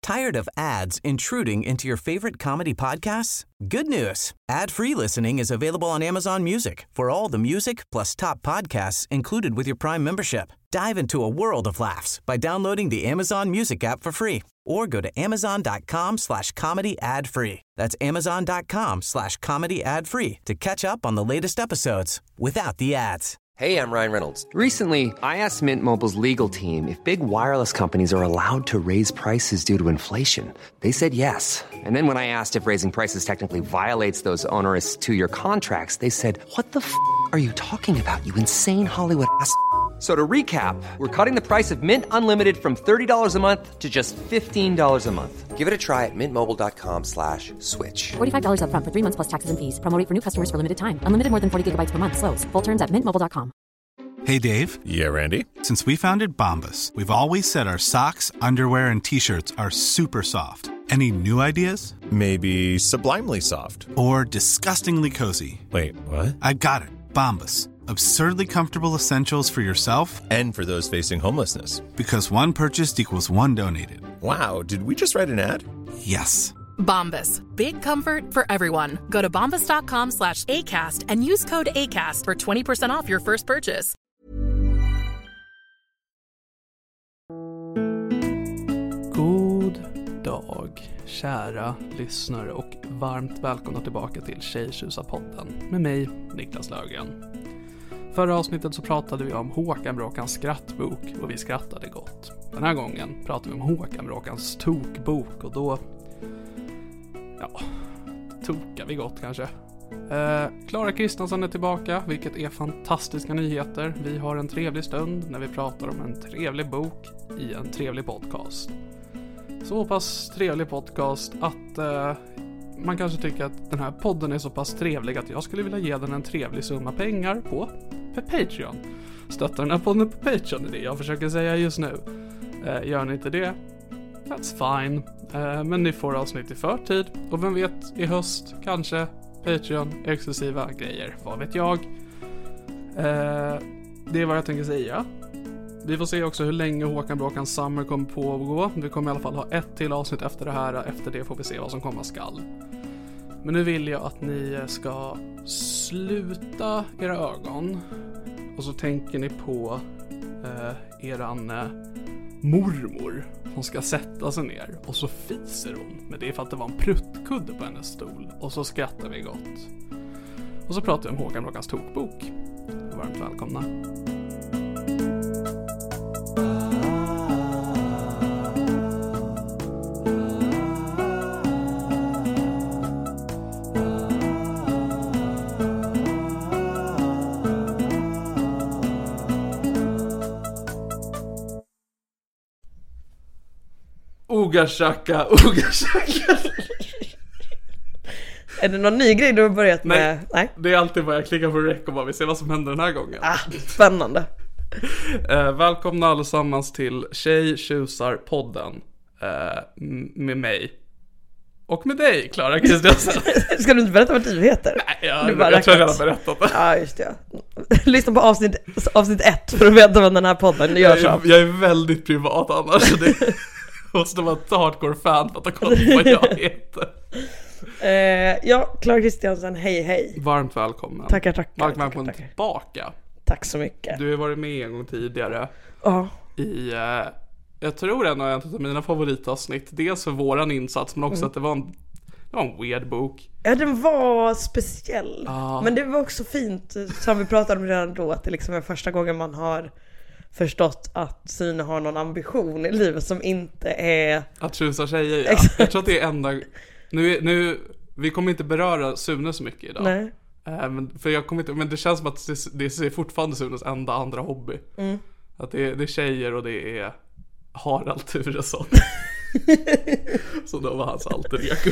Tired of ads intruding into your favorite comedy podcasts? Good news. Ad-free listening is available on Amazon Music for all the music plus top podcasts included with your Prime membership. Dive into a world of laughs by downloading the Amazon Music app for free or go to amazon.com/comedy ad-free. That's amazon.com/comedy ad-free to catch up on the latest episodes without the ads. Hey, I'm Ryan Reynolds. Recently, I asked Mint Mobile's legal team if big wireless companies are allowed to raise prices due to inflation. They said yes. And then when I asked if raising prices technically violates those onerous two-year contracts, they said, "What the f*** are you talking about, you insane Hollywood ass?" So to recap, we're cutting the price of Mint Unlimited from $30 a month to just $15 a month. Give it a try at mintmobile.com/switch. $45 up front for 3 months plus taxes and fees. Promo rate for new customers for limited time. Unlimited more than 40 gigabytes per month. Slows full terms at mintmobile.com. Hey, Dave. Yeah, Randy. Since we founded Bombas, we've always said our socks, underwear, and T-shirts are super soft. Any new ideas? Maybe sublimely soft. Or disgustingly cozy. Wait, what? I got it. Bombas. Absurdly comfortable essentials for yourself And for those facing homelessness. Because one purchased equals one donated. Wow, did we just write an ad? Yes. Bombas. Big comfort for everyone. Go to bombas.com/ACAST and use code ACAST for 20% off your first purchase. God dag, kära lyssnare, och varmt välkomna tillbaka till Tjejtjusarpodden med mig, Niklas Löfgren. Förra avsnittet så pratade vi om Håkan Bråkans skrattbok och vi skrattade gott. Den här gången pratar vi om Håkan Bråkans tokbok och då... tokar vi gott kanske. Clara Kristiansson är tillbaka, vilket är fantastiska nyheter. Vi har en trevlig stund när vi pratar om en trevlig bok i en trevlig podcast. Så pass trevlig podcast att man kanske tycker att den här podden är så pass trevlig att jag skulle vilja ge den en trevlig summa pengar på Patreon. Stötta den här podden på Patreon, det är det jag försöker säga just nu. Gör ni inte det, that's fine. Men ni får avsnitt i förtid. Och vem vet, i höst kanske Patreon, exklusiva grejer, vad vet jag. Det är vad jag tänker säga. Vi får se också hur länge Håkan Bråkans Summer kommer pågå. Vi kommer i alla fall ha ett till avsnitt efter det här. Efter det får vi se vad som komma skall. Men nu vill jag att ni ska sluta era ögon. Och så tänker ni på eran mormor. Hon ska sätta sig ner. Och så fiser hon. Men det är för att det var en pruttkudde på hennes stol. Och så skrattar vi gott. Och så pratar vi om Håkan Bråkans tokbok. Varmt välkomna. Ogashaka. Är det någon ny grej du har börjat med? Nej. Det är alltid vad jag klickar på rec och bara vi ser vad som händer den här gången. Spännande. Välkomna allesammans till Tjejtjusarpodden med mig. Och med dig, Clara Kristiansson. Ska du inte berätta vad du heter? Nej, jag tror jag har berättat det. Ja, just det. Lyssna på avsnitt 1 för att veta vad den här podden gör. Jag är väldigt privat annars, så det måste vara ett hardcore-fan för att kolla på vad jag heter. Clara Kristiansson, hej. Varmt välkommen. Tackar. Varmt välkommen tillbaka. Tack så mycket. Du har varit med en gång tidigare. Ja. I, jag tror en av mina favoritavsnitt. Dels för våran insats, men också att det var en weird bok. Ja, den var speciell. Men det var också fint, som vi pratade om redan då, att det liksom är första gången man har förstått att Sune har någon ambition i livet som inte är att tjusa tjejer, ja. Jag tror att det är enda... Nu, vi kommer inte beröra Sune så mycket idag. Nej. Men det känns som att det är fortfarande Sunes enda andra hobby. Att det är tjejer och det är Harald Turesson. Så då var hans alter ego.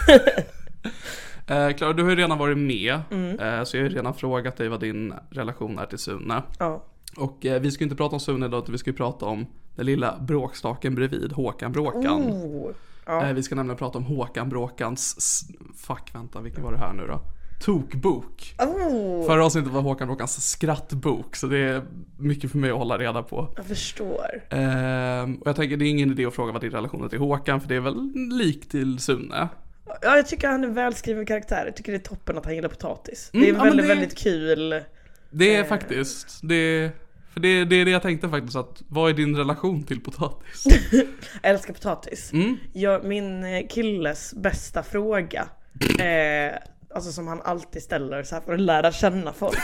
Klara, du har ju redan varit med. Så jag har ju redan frågat dig vad din relation är till Sune. Ja. Och vi ska inte prata om Sune idag, utan vi ska ju prata om den lilla bråkstaken bredvid, Håkan Bråkan. Ja. Vi ska nämligen prata om Håkan Bråkans vilken var det här nu då? tokbok. Oh. Förra avsnittet var Håkans skrattbok, så det är mycket för mig att hålla reda på. Jag förstår. Och jag tänker det är ingen idé att fråga vad din relation är till Håkan, för det är väl lik till Sune. Ja, jag tycker han är välskriven karaktär. Jag tycker det är toppen att han gillar potatis. Det är väldigt kul. Det är faktiskt för det är det jag tänkte faktiskt, att vad är din relation till potatis? Jag älskar potatis. Min killes bästa fråga, alltså som han alltid ställer så här för att lära känna folk,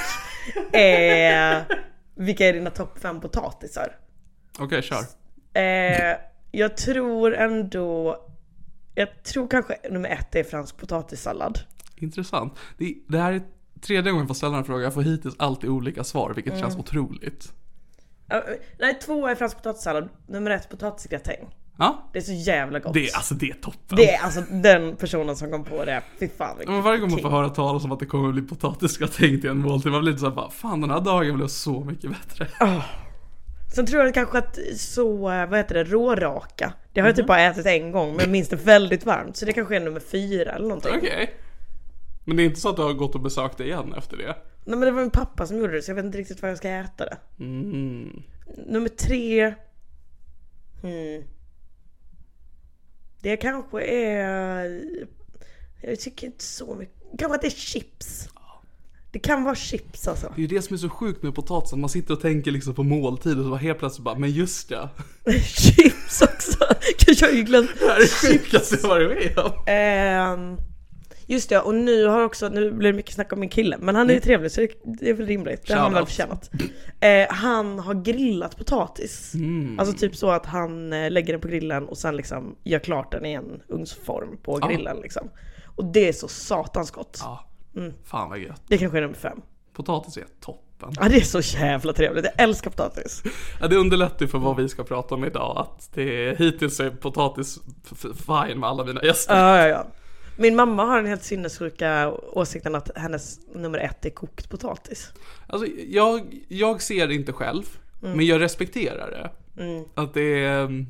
vilka är dina topp 5 potatisar? Okej, kör. Jag tror kanske nummer 1 är fransk potatissallad. Intressant. Det här är 3:e gången jag får ställa en fråga. Jag får hittills alltid olika svar, vilket känns otroligt. Nej, 2 är fransk potatissallad. Nummer 1 potatisgratäng. Ja? Det är så jävla gott. Det är toppen. Det är alltså den personen som kom på det. Fy fan. Men varje gång man får höra talas om att det kommer att bli potatisgratäng till en måltid, man blir lite så här, fan den här dagen blev så mycket bättre. Sen tror jag kanske att råraka. Det har jag typ bara ätit en gång, men minst det väldigt varmt. Så det kanske är nummer 4 eller någonting. Okej. Men det är inte så att du har gått och besökt det igen efter det? Nej, men det var min pappa som gjorde det, så jag vet inte riktigt vad jag ska äta det. Nummer 3. Det kanske är... Jag tycker inte så mycket. Kanske att det är chips. Det kan vara chips alltså. Det är ju det som är så sjukt med potatisen. Man sitter och tänker liksom på måltid och så helt plötsligt bara, men just det. Chips också. Jag har ju glömt. Det här är sjukaste jag varit med om. Just det, och nu blir det mycket snack om min kille. Men han är ju trevlig, så det är väl rimligt. Det har han väl förtjänat. Han har grillat potatis. Alltså typ så att han lägger den på grillen och sen liksom gör klart den i en ugnsform på grillen liksom. Och det är så satans gott. Ja, fan vad gött. Det kanske är nummer 5. Potatis är toppen. Ja, det är så jävla trevligt. Jag älskar potatis. Ja, det underlättar för vad vi ska prata om idag. Att hittills är potatis fine med alla mina gäster. Ja. Min mamma har en helt sinnessjuka åsikten att hennes nummer 1 är kokt potatis. Alltså, jag ser det inte själv, men jag respekterar det. Att det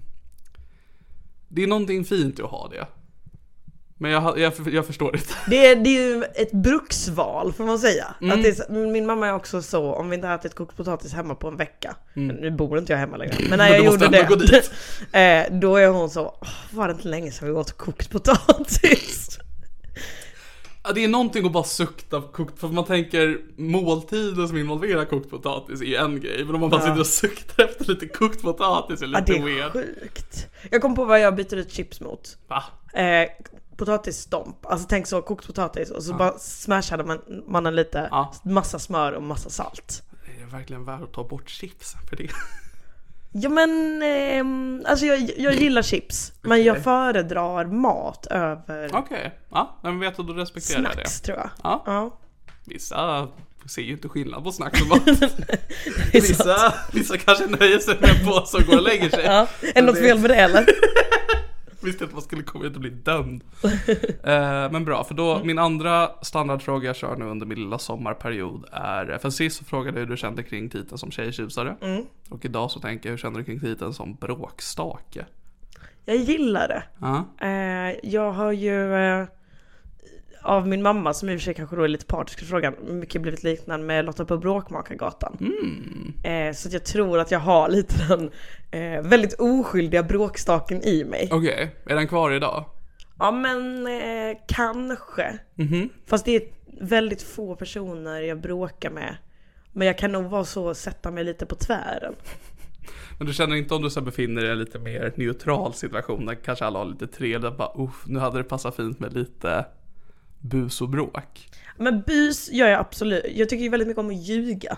är någonting fint att ha det. Men jag förstår det. Det är ju ett bruksval, får man säga. Att min mamma är också så, om vi inte har ätit kokt potatis hemma på en vecka. Nu bor inte jag hemma längre. Men när jag gjorde det, då är hon så, var det inte länge sedan vi åt kokt potatis? Ja, det är någonting att bara sukta kokt, för man tänker måltider som involverar kokt potatis är en grej, men om man bara sitter och suktar efter lite kokt potatis är lite weird. Det är sjukt. Jag kom på vad jag byter ut chips mot. Va? Potatisstomp. Alltså tänk så, kokt potatis och så bara smashade man en lite, massa smör och massa salt. Det är verkligen värt att ta bort chipsen för det. Ja, men alltså jag gillar chips, men jag föredrar mat över. Okej. Ja, men vet du, då respekterar jag det. Snacks, tror jag. Ja. Vissa ser ju inte skillnad på snacks och mat. Vissa kanske nöjer sig med en påse och går och lägger sig. Ja. Är något fel med det eller? Visste att man skulle komma ut och bli dömd. Men bra, för då min andra standardfråga jag kör nu under min lilla sommarperiod är, för sist så frågade jag hur du kände kring titeln som tjejtjusare. Och idag så tänker jag, hur känner du kring titeln som bråkstake? Jag gillar det. Jag har ju av min mamma, som i och för sig kanske då är lite partisk i frågan, mycket blivit liknande med Lotta på Bråkmakargatan. Så att jag tror att jag har lite den väldigt oskyldiga bråkstaken i mig. Okej, är den kvar idag? Ja, men kanske. Fast det är väldigt få personer jag bråkar med. Men jag kan nog vara så, sätta mig lite på tvären. Men du känner inte, om du så befinner dig i en lite mer neutral situation där kanske alla har lite trevligt, bara nu hade det passat fint med lite bus och bråk? Men bus gör jag absolut. Jag tycker ju väldigt mycket om att ljuga.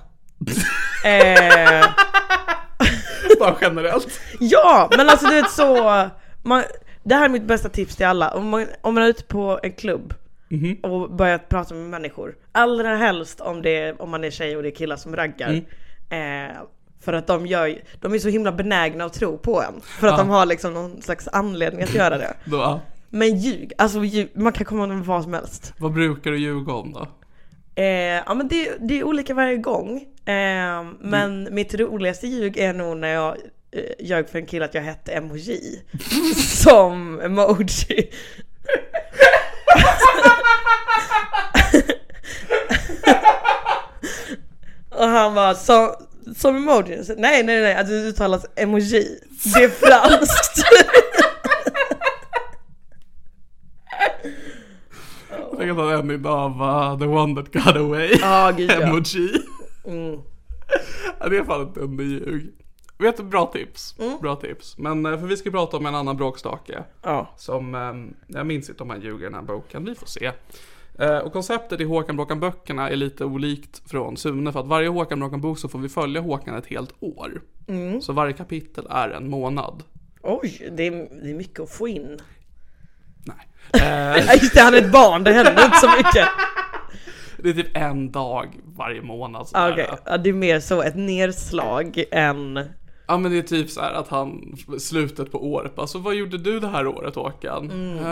Bara generellt. Ja, men alltså du vet så det här är mitt bästa tips till alla. Om man är ute på en klubb och börjar prata med människor, allra helst om man är tjej och det är killar som raggar, för att de är så himla benägna att tro på en, för att de har liksom någon slags anledning att göra det. Men man kan komma med vad som helst. Vad brukar du ljuga om då? Ja, men det är olika varje gång. Men mitt roligaste ljug är nog när jag ljög för en kille att jag hette emoji som emoji. Och han var som emoji. Nej, alltså det uttalas emoji. Det är franskt. Jag tänker att han än idag var the one that got away. Gud, ja. Emoji. Ja, det är fan ett underljug. Vet du, bra tips. Bra tips. Men för vi ska prata om en annan bråkstake. Som, jag minns inte om han ljuger i den här boken. Vi får se. Och konceptet i Håkan Bråkan-böckerna är lite olikt från Sune. För att varje Håkan Bråkan-bok så får vi följa Håkan ett helt år. Så varje kapitel är en månad. Oj, det är mycket att få in. Nej. Just det, han är ett barn, det händer inte så mycket. Det är typ en dag varje månad. Okej, det är mer så ett nedslag än... Ja, men det är typ så här att han slutet på året. Alltså, vad gjorde du det här året, Håkan?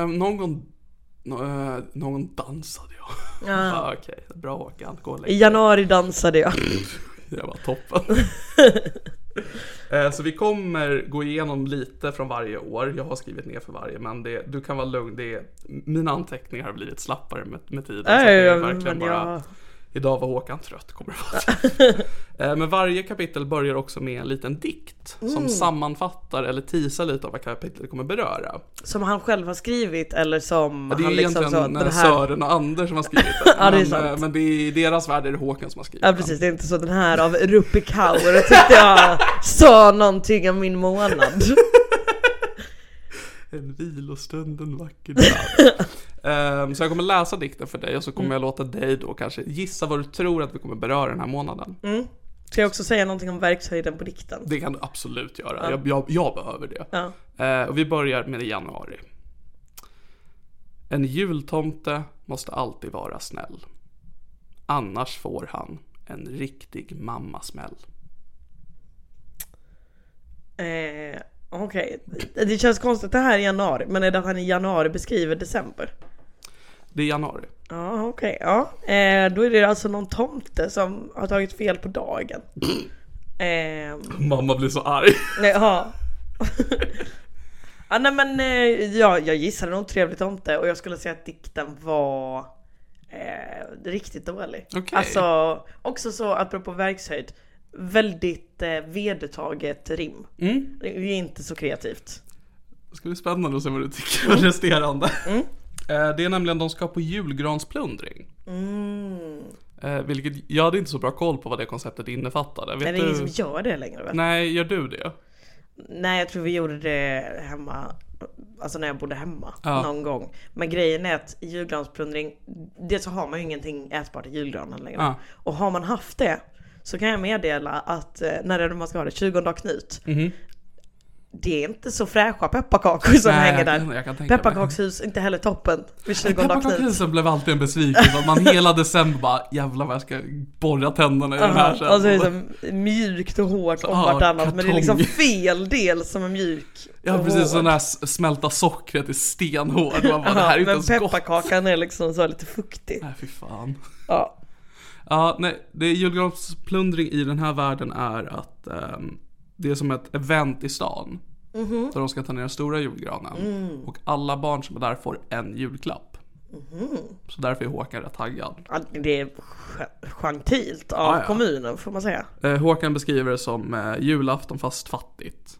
Någon dansade jag. Okej, bra Håkan. I januari dansade jag. Det var toppen. Så vi kommer gå igenom lite från varje år. Jag har skrivit ner för varje, men du kan vara lugn. Mina anteckningar har blivit slappare med tiden. Så det är verkligen bara... Idag var Håkan trött, kommer det vara. Men varje kapitel börjar också med en liten dikt som sammanfattar eller teasar lite av vad kapitlet kommer beröra. Som han själv har skrivit eller som det är han liksom egentligen så, Sören och Anders som har skrivit det. Ja, det är sant. Men det är i deras värld är det Håkan som har skrivit. Ja, precis. Det är inte så den här av Rupi Kaur. Jag tyckte jag sa någonting om min månad. En vilostund, en vacker dag. Så jag kommer läsa dikten för dig och så kommer jag låta dig då kanske gissa vad du tror att vi kommer beröra den här månaden. Ska jag också säga någonting om verkshöjden på dikten? Det kan du absolut göra. Jag behöver det. Och vi börjar med januari. En jultomte måste alltid vara snäll. Annars får han en riktig mammasmäll. Okej. Det känns konstigt det här i januari. Men är det att han i januari beskriver december? Det är januari. Ja, okej. Ja. Då är det alltså någon tomte som har tagit fel på dagen. Mamma blir så arg. Ja. Jag gissade någon trevlig tomte. Och jag skulle säga att dikten var riktigt dålig. Okay. Alltså, också så apropå verkshöjd. Väldigt vedertaget rim. Det är inte så kreativt. Det ska bli spännande att se vad du tycker om resterande. Det är nämligen de ska på julgransplundring. Vilket jag hade inte så bra koll på vad det konceptet innefattade. Är det ingen som gör det längre? Väl? Nej, gör du det? Nej, jag tror vi gjorde det hemma. Alltså när jag bodde hemma någon gång. Men grejen är att i julgransplundring, det så har man ju ingenting ätbart i julgranen längre. Och har man haft det så kan jag meddela att när det man ska ha det 20 dag Knut. Det är inte så fräscha pepparkakor som hänger där. Pepparkakshus inte heller toppen vid 20 dag Knut. Pepparkakshusen blev alltid en besvikelse. Att man hela december bara, jävlar vad jag ska borra tänderna i den här sen. Alltså det är så mjukt och hårt om vartannat. Men det är liksom fel del som är mjuk. Ja, precis. Sån där smälta sockret är stenhård. Det här är inte ens gott. Pepparkakan är liksom så lite fuktig. Nej, fy fan. Ja, nej, det är julgransplundring i den här världen är att det är som ett event i stan. Där de ska ta ner den stora julgranen. Och alla barn som är där får en julklapp. Så därför är Håkan rätt taggad. Det är gentilt av kommunen, får man säga. Håkan beskriver det som julafton fast fattigt.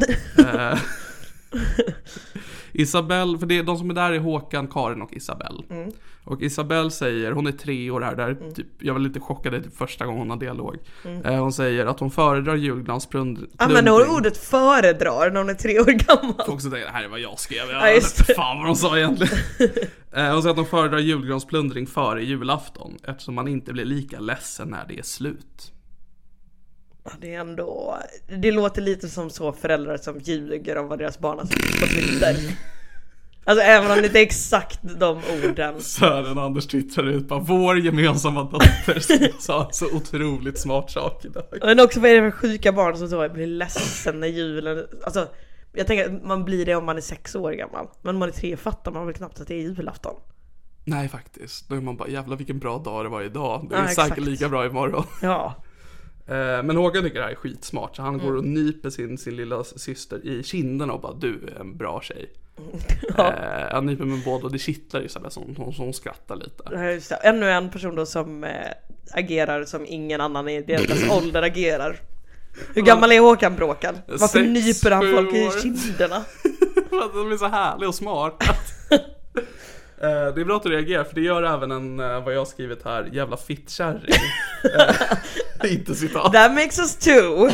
Isabelle, för det är de som är där är Håkan, Karin och Isabelle. Och Isabelle säger, hon är 3 år här där, typ, jag var lite chockad typ första gången hon har dialog. Hon säger att hon föredrar julgransplundring. Men hon ordet föredrar när hon är 3 år gammal. Jag också tänkte, det här är vad jag skrev. Fan vad de sa egentligen. Hon säger att hon föredrar julgransplundring före julafton, eftersom man inte blir lika ledsen när det är slut. Det är ändå, det låter lite som så föräldrar som ljuger om vad deras barn har sagt på Twitter. Alltså även om det inte är exakt de orden. Sören Anders twittrar ut bara, vår gemensamma dotter sa så otroligt smart sak idag. Men också vad är det för sjuka barn som så blir ledsen när julen, alltså jag tänker att man blir det om man är 6 år gammal. Men om man är 3 fattar man väl knappt att det är julafton. Nej faktiskt, då är man bara, jävlar vilken bra dag det var idag. Det är exakt. säkert lika bra imorgon. Ja. Men Håkan tycker det här är skitsmart. Så han går och nyper sin lilla syster i kinden och bara, du är en bra tjej. Han nyper med båda och det kittlar ju så som hon skrattar lite. Just det. Ännu en person då som agerar som ingen annan i deras ålder agerar. Hur gammal är Håkan Bråkan? Varför nyper han folk i kinderna? För att de är så härliga och smart. Det är bra att du reagerar, för det gör även en, vad jag har skrivit här, jävla fittkärring. Inte citat. That makes us two.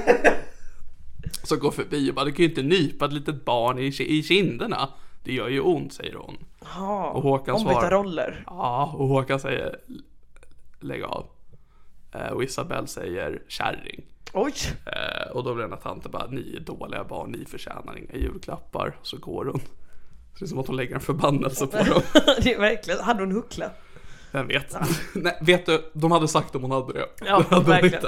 Så går förbi och bara, du kan ju inte nypa ett litet barn i kinderna. Det gör ju ont, säger hon. Ja, och Håkan ombytta svarar, roller. Ja, och Håkan säger, lägg av. Och Isabelle säger, kärring. Oj. Och då blir den här tanten bara, ni är dåliga barn, ni förtjänar inga julklappar. Så går hon. Så det är som att hon lägger en förbannelse på dem. Det är verkligen, hade hon huckla? Jag vet. Ja. Nej, vet du, de hade sagt om hon hade det. Ja, det hade verkligen.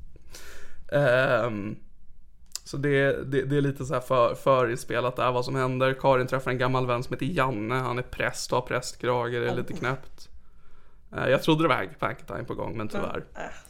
Så det är lite så här förinspelat där vad som händer. Karin träffar en gammal vän som heter Janne. Han är präst och har prästkrage. Det är lite knäppt. Jag trodde det var Panketime på gång, men tyvärr.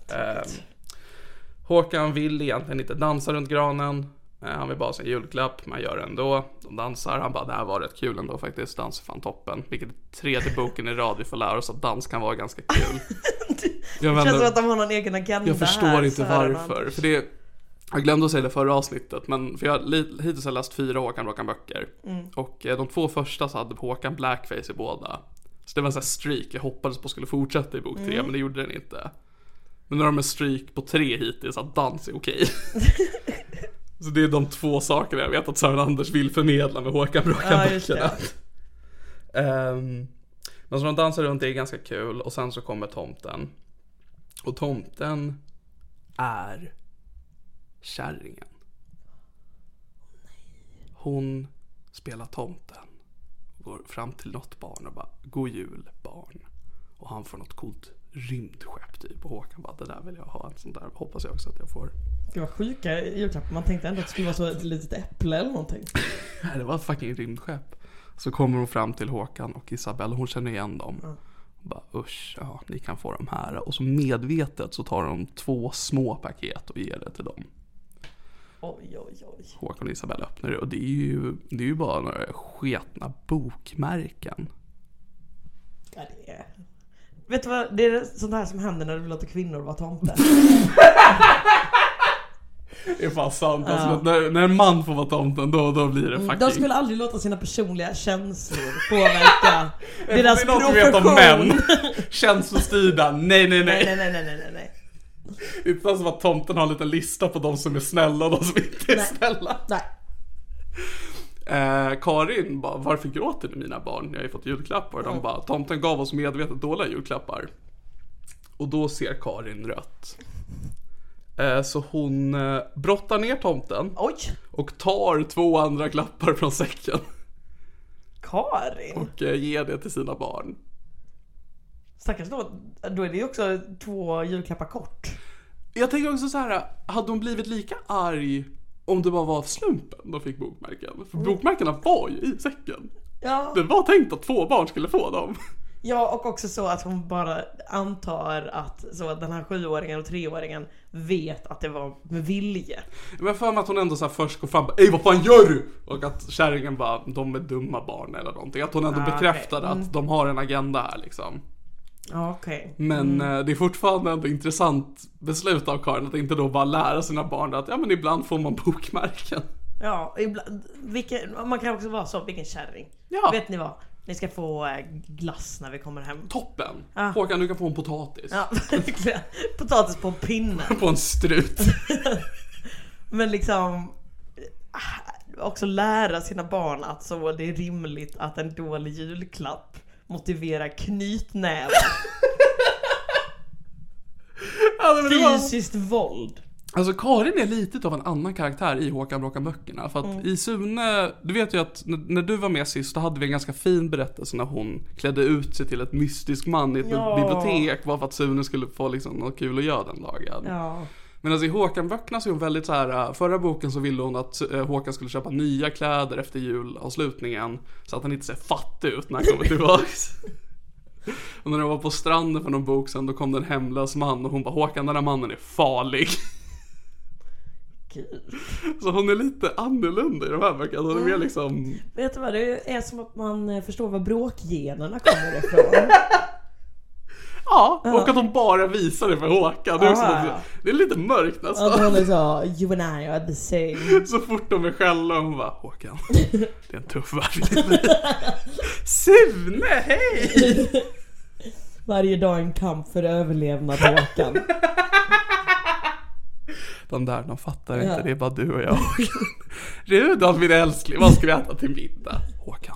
Håkan vill egentligen inte dansa runt granen. Han vill bara sin julklapp, man gör det ändå. De dansar, han bara, det här var rätt kul ändå faktiskt. Dans är fan toppen. Vilket är tredje boken i rad vi får lära oss att dans kan vara ganska kul. Det känns som att de har någon egen agenda. Jag förstår inte varför. För det, jag glömde att säga det förra avsnittet, men för jag hittills har läst 4 Håkan Bråkan-böcker. Och de 2 första så hade Håkan blackface i båda. Så det var en sån här streak jag hoppades på skulle fortsätta i bok 3, men det gjorde den inte. Men nu har de en streak på 3 hittills att dans är okej. Så det är de 2 sakerna jag vet att Sören Anders vill förmedla med Håkan Bråkan-böckerna. Men så de dansar runt, det är ganska kul. Och sen så kommer tomten. Och tomten är kärringen. Hon spelar tomten. Går fram till något barn och bara, god jul barn. Och han får något coolt rymdskepp typ. Och Håkan bara, det där vill jag ha, en sån där. Hoppas jag också att jag får. Det var sjuka julklappar. Man tänkte ändå att det skulle vara så ett litet äpple eller någonting. Nej, det var ett fucking rymdskepp. Så kommer hon fram till Håkan och Isabelle. Hon känner igen dem. Och bara, usch, ja, ni kan få de här. Och så medvetet så tar de 2 små paket och ger det till dem. Oj. Håkan och Isabelle öppnar det. Och det är ju bara några sketna bokmärken. Ja, det är... Vet du vad, det är sånt här som händer när du låter kvinnor vara tomte. Det är fan sant. Ja. Alltså, när en man får vara tomten, då blir det fucking... De skulle aldrig låta sina personliga känslor påverka deras profession. Det är något vi vet om män. Känslostyrda. Nej. Det är inte som att tomten har en liten lista på de som är snälla och de som inte är snälla. Nej. Karin bara, varför gråter ni mina barn? Jag har ju fått julklappar. De bara, tomten gav oss medvetet dåliga julklappar. Och då ser Karin rött. Så hon brottar ner tomten. Oj. Och tar 2 andra klappar från säcken. Karin? Och ger det till sina barn. Stackars då är det ju också 2 julklappar kort. Jag tänker också så här, hade hon blivit lika arg om det bara var slumpen de fick bokmärken? För bokmärkena var ju i säcken. Ja. Det var tänkt att 2 barn skulle få dem. Ja, och också så att hon bara antar att så att den här 7-åringen och 3-åringen vet att det var med vilje. Men för mig att hon ändå så här först går fram och bara, vad fan gör du? Och att kärringen bara, de är dumma barn eller någonting. Att hon ändå bekräftade att de har en agenda här liksom. Okej. Men det är fortfarande ändå intressant beslut av Karin att inte då bara lära sina barn att ja, men ibland får man bokmärken. Ja, ibland, man kan också vara så, vilken kärring. Ja. Vet ni vad? Ni ska få glass när vi kommer hem. Toppen. Håkan, du kan få en potatis. Ja, potatis på en pinne. På en strut. Men liksom också lära sina barn att så det är rimligt att en dålig julklapp motiverar knytnävar. Fysiskt våld. Alltså Karin är lite av en annan karaktär i Håkan Bråkan-böckerna. För att i Sune, du vet ju att när du var med sist, då hade vi en ganska fin berättelse när hon klädde ut sig till ett mystisk man i ett bibliotek. Var för att Sune skulle få liksom något kul att göra den dagen. Ja. Men alltså i Håkan-böckerna så är hon väldigt så här. Förra boken så ville hon att Håkan skulle köpa nya kläder efter julavslutningen, så att han inte ser fattig ut när han kommer tillbaks. Och när de var på stranden för någon bok sen, då kom det en hemlös man och hon bara, Håkan, den här mannen är farlig. Gud. Så hon är lite annorlunda i de här böckerna. Hon är mer liksom... Vet du vad, det är som att man förstår var bråkgenerna kommer ifrån. Ja, och att de bara visar det för Håkan. Det är, också det är lite mörkt nästan. Ja, hon är så, you and I are the same. Så fort de är själva, hon bara, Håkan, det är en tuff värld. Sune, hej! Varje dag en kamp för överlevnad, Håkan. De där, de fattar inte, det är bara du och jag. Rudolf, min älskling, vad ska vi äta till middag? Håkan.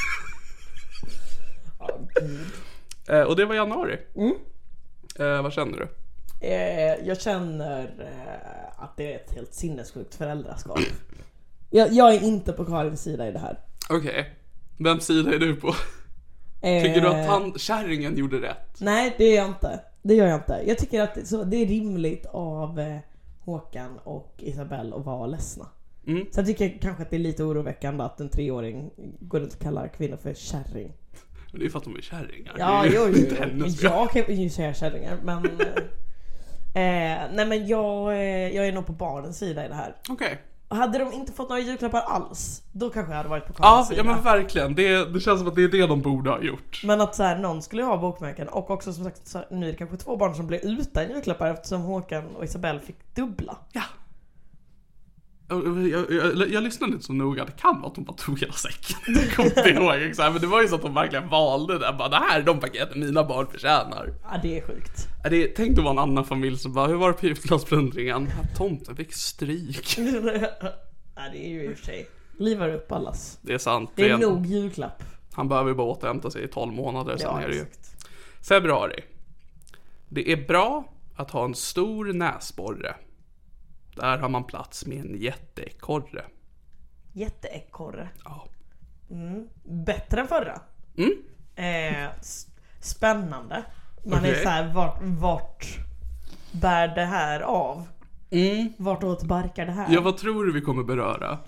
Och det var januari. Vad känner du? Jag känner att det är ett helt sinnessjukt föräldraskap. Jag är inte på Karins sida i det här. Okej. Vems sida är du på? Tycker du att kärringen gjorde rätt? Nej, det gör jag inte. Det gör jag inte. Jag tycker att det är rimligt av Håkan och Isabelle att vara ledsna. Sen tycker jag kanske att det är lite oroväckande att en 3-åring går runt och kallar kvinnor för kärring. Det är för att de är kärringar. Ja, jag kan ju säga kärringar, men nej, men jag är nog på barnens sida i det här. Okej. Hade de inte fått några julklappar alls, då kanske jag hade varit på Karins sida. Ja, men verkligen. Det känns som att det är det de borde ha gjort. Men att så här, någon skulle ha bokmärken. Och också som sagt, så här, nu är det kanske 2 barn som blev utan julklappar eftersom Håkan och Isabelle fick dubbla. Ja. Jag lyssnade inte så noga. Det kan vara att de bara tog hela säcken. Jag kommer inte ihåg. Men det var ju så att de verkligen valde det. Bara, det här är de paketen mina barn förtjänar. Ja, det är sjukt. Tänk då var en annan familj som bara, hur var det på julklappsplundringen? Tomten fick stryk. Ja, det är ju i och för sig. Livar upp allas. Det är sant. Det är nog julklapp. Han behöver bara återhämta sig i 12 månader. Sen ja, är det ju februari. Det är bra att ha en stor näsborre. Där har man plats med en jätteekorre. Jätteekorre? Ja. Bättre än förra. Spännande. Man är så här, vart bär det här av? Vartåt barkar det här? Ja, vad tror du vi kommer beröra?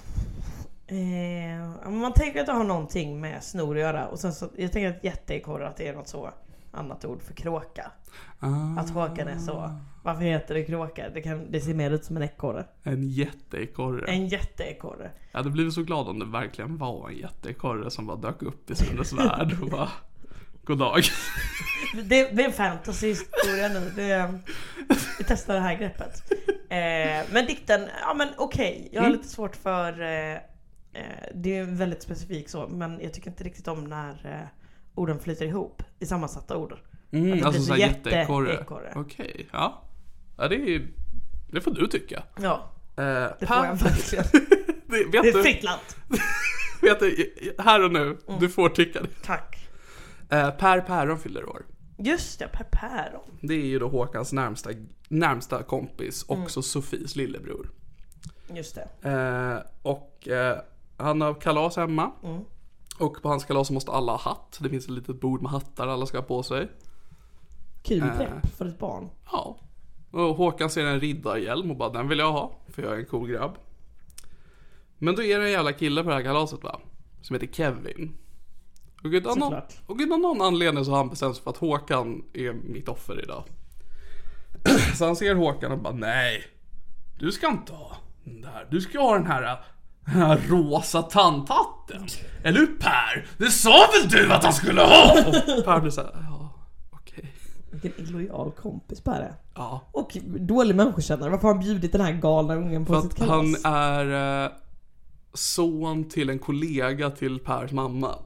Man tänker att det har någonting med snor att göra. Och sen så, jag tänker att jätteekorre, att det är något så annat ord för kråka. Att Håkan är så. Varför heter det kråka? Det ser mer ut som en ekorre. En jätteekorre. En jätteekorre. Jag hade blivit så glad om det verkligen var en jätteekorre som bara dök upp i Sunes värld och bara, god dag. Det är en fantasyhistoria nu. Vi testar det här greppet. Men dikten, ja men okej. Jag har lite svårt för det är väldigt specifikt så. Men jag tycker inte riktigt om när orden flyter ihop i sammansatta ord. Alltså så jätteekorre. Okej, ja. Det får du tycka. Ja, det får jag verkligen. Det är fritt land. Vet du, här och nu, du får tycka det. Tack. Per Päron fyller år. Just det, Per Päron. Det är ju då Håkans närmsta kompis, också Sofies lillebror. Just det. Han har kalas hemma. Och på hans kalas måste alla ha hatt. Det finns ett litet bord med hattar alla ska ha på sig. Kul grepp för ett barn. Ja. Och Håkan ser en riddarhjälm och bara, den vill jag ha, för jag är en cool grabb. Men då är det en jävla kille på det här kalaset, va? Som heter Kevin. Och utan någon anledning så har han bestämt sig för att Håkan är mitt offer idag. Så han ser Håkan och bara, nej, du ska inte ha den där. Du ska ha den här rosa tandhatten. Eller hur, Per? Det sa väl du att han skulle ha? Och Per blir så här, ja, okej. Vilken illojal kompis Per är. Ja. Och dålig människokännare. Varför har han bjudit den här galna ungen på för sitt kalas? Han är son till en kollega till Pers mamma.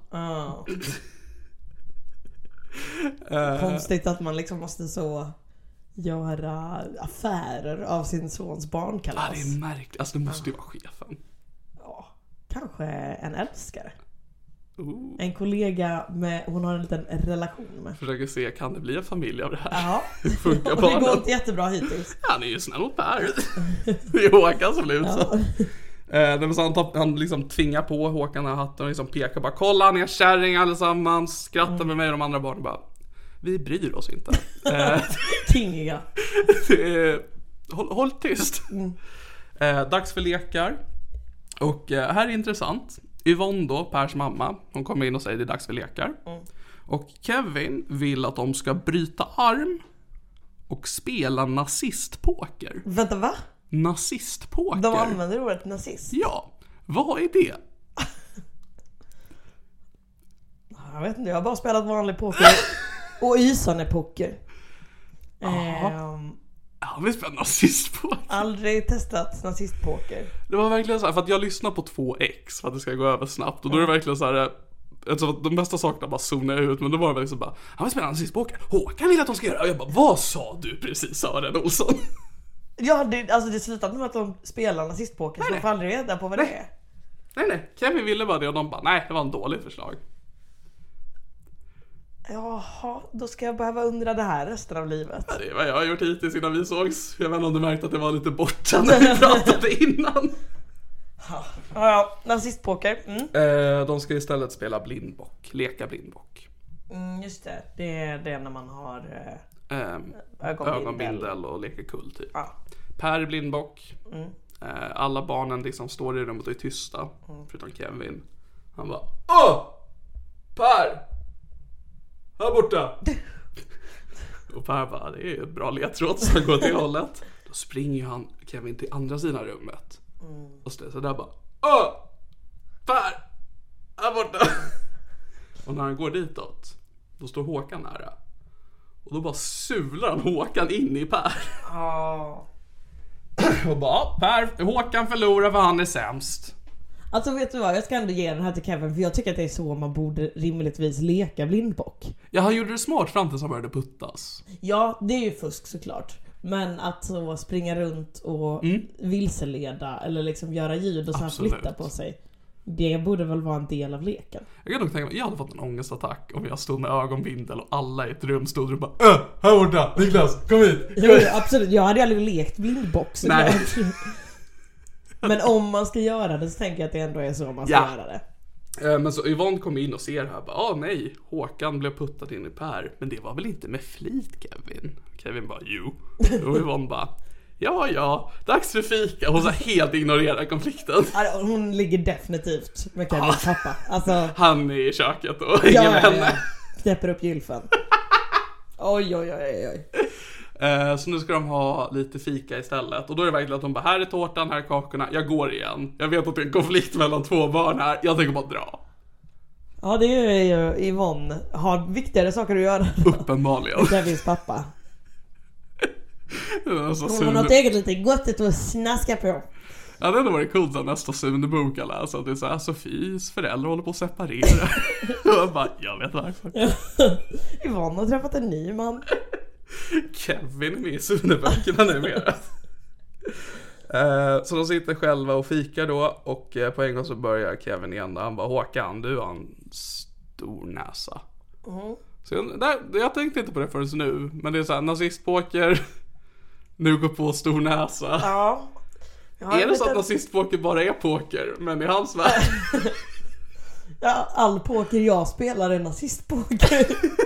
Konstigt att man liksom måste så göra affärer av sin sons barnkalas. Ja, det är märkligt. Alltså det måste ju vara chefen. Ja, kanske en älskare. En kollega med hon har en liten relation med. Försöker se, kan det bli en familj av det här? Ja. Funkar och det går inte jättebra hittills. Han är ju snäll mot Per. Det är Håkan som blir utsatt. Han liksom tvingar på Håkan den här hatten och liksom pekar bara, kolla han är kärring allesammans, skrattar med mig och de andra barnen bara, vi bryr oss inte. Tingiga. Håll tyst. Dags för lekar. Och här är intressant. Yvonne då, Pers mamma, hon kommer in och säger det är dags för lekar. Och Kevin vill att de ska bryta arm och spela nazistpoker. Vänta, va? Nazistpoker. De använder ordet nazist. Ja, vad är det? Jag vet inte, jag har bara spelat vanlig poker Och Ysane-poker. Ja, vi spelar nazistpoker. Aldrig testat nazistpoker. Det var verkligen så här, för att jag lyssnar på 2x för att det ska gå över snabbt. Och då är det verkligen så här, alltså de bästa sakerna bara zonar ut. Men då var det verkligen så bara, han vill spela nazistpoker. Håkan vill att de ska göra. Och jag bara, vad sa du precis, Sören Olsson? Ja, det slutar med att de spelar nazistpoker. Så de får aldrig reda på vad det är. Nej, Kevin ville bara det och de bara, nej, det var en dålig förslag. Jaha, då ska jag behöva undra det här resten av livet. Ja, det är vad jag har gjort hittills innan vi sågs. Jag vet inte om du märkte att det var lite borta när vi pratade innan. Ja, nazistpoker. De ska istället spela blindbock, leka blindbock. Just det, det är det när man har ögonbindel och leker kull typ. Ja. Per blindbock. Alla barnen liksom står i rummet och är tysta. Förutom Kevin. Han bara, Per! Här borta! Och Per bara, det är ett bra ledtråd, så han går till hållet. Då springer han Kevin till andra sidan rummet. Och så där bara, Per! Här borta! Och när han går ditåt, då står Håkan nära. Och då bara sular han Håkan in i Per. Och bara, Per, Håkan förlorar för han är sämst. Alltså vet du vad, jag ska ändå ge den här till Kevin. För jag tycker att det är så man borde rimligtvis leka blindbock. Ja, han gjorde det smart fram tills han började puttas. Ja, det är ju fusk såklart. Men att så springa runt och vilseleda eller liksom göra ljud och så här flytta på sig, det borde väl vara en del av leken. Jag kan nog tänka mig, jag hade fått en ångestattack om jag stod med ögonbindel och alla i ett rum stod och bara, här borta, Niklas, kom hit. Jo, absolut, jag hade aldrig lekt blindbock såklart. Men om man ska göra det så tänker jag att det ändå är så man ska göra det. Men så Yvonne kom in och ser här, bara, nej, Håkan blev puttad in i Per. Men det var väl inte med flit, Kevin? Kevin bara, jo. Och Yvonne bara, ja, dags för fika. Hon så helt ignorerar konflikten. Hon ligger definitivt med Kevins pappa. Alltså, han är i köket och hänger med henne. Knäpper upp gylfen. Oj. Så nu ska de ha lite fika istället. Och då är det verkligen att de bara, här är tårtan, här är kakorna. Jag går igen. Jag vet att det är en konflikt mellan två barn här. Jag tänker bara dra. Ja, det är ju Yvonne har viktigare saker att göra. Uppenbarligen. Kevins pappa. Hon har något eget lite gott att snaska på. Ja, det hade varit coolt att nästa Sune-bok jag läser. Det är så här, Sofies föräldrar håller på att separera. Och jag bara, jag vet varför. Yvonne har träffat en ny man. Kevin är med i Sune-böckerna numera. Så de sitter själva och fikar då. Och på en gång så börjar Kevin igen. Han bara, Håkan, du har en stor näsa. Så jag tänkte inte på det förrän nu. Men det är så här, nazistpoker. Nu går på stor näsa. Ja. Är det så att nazistpoker bara är poker? Men i hans värld. Ja, all poker jag spelar är nazistpoker.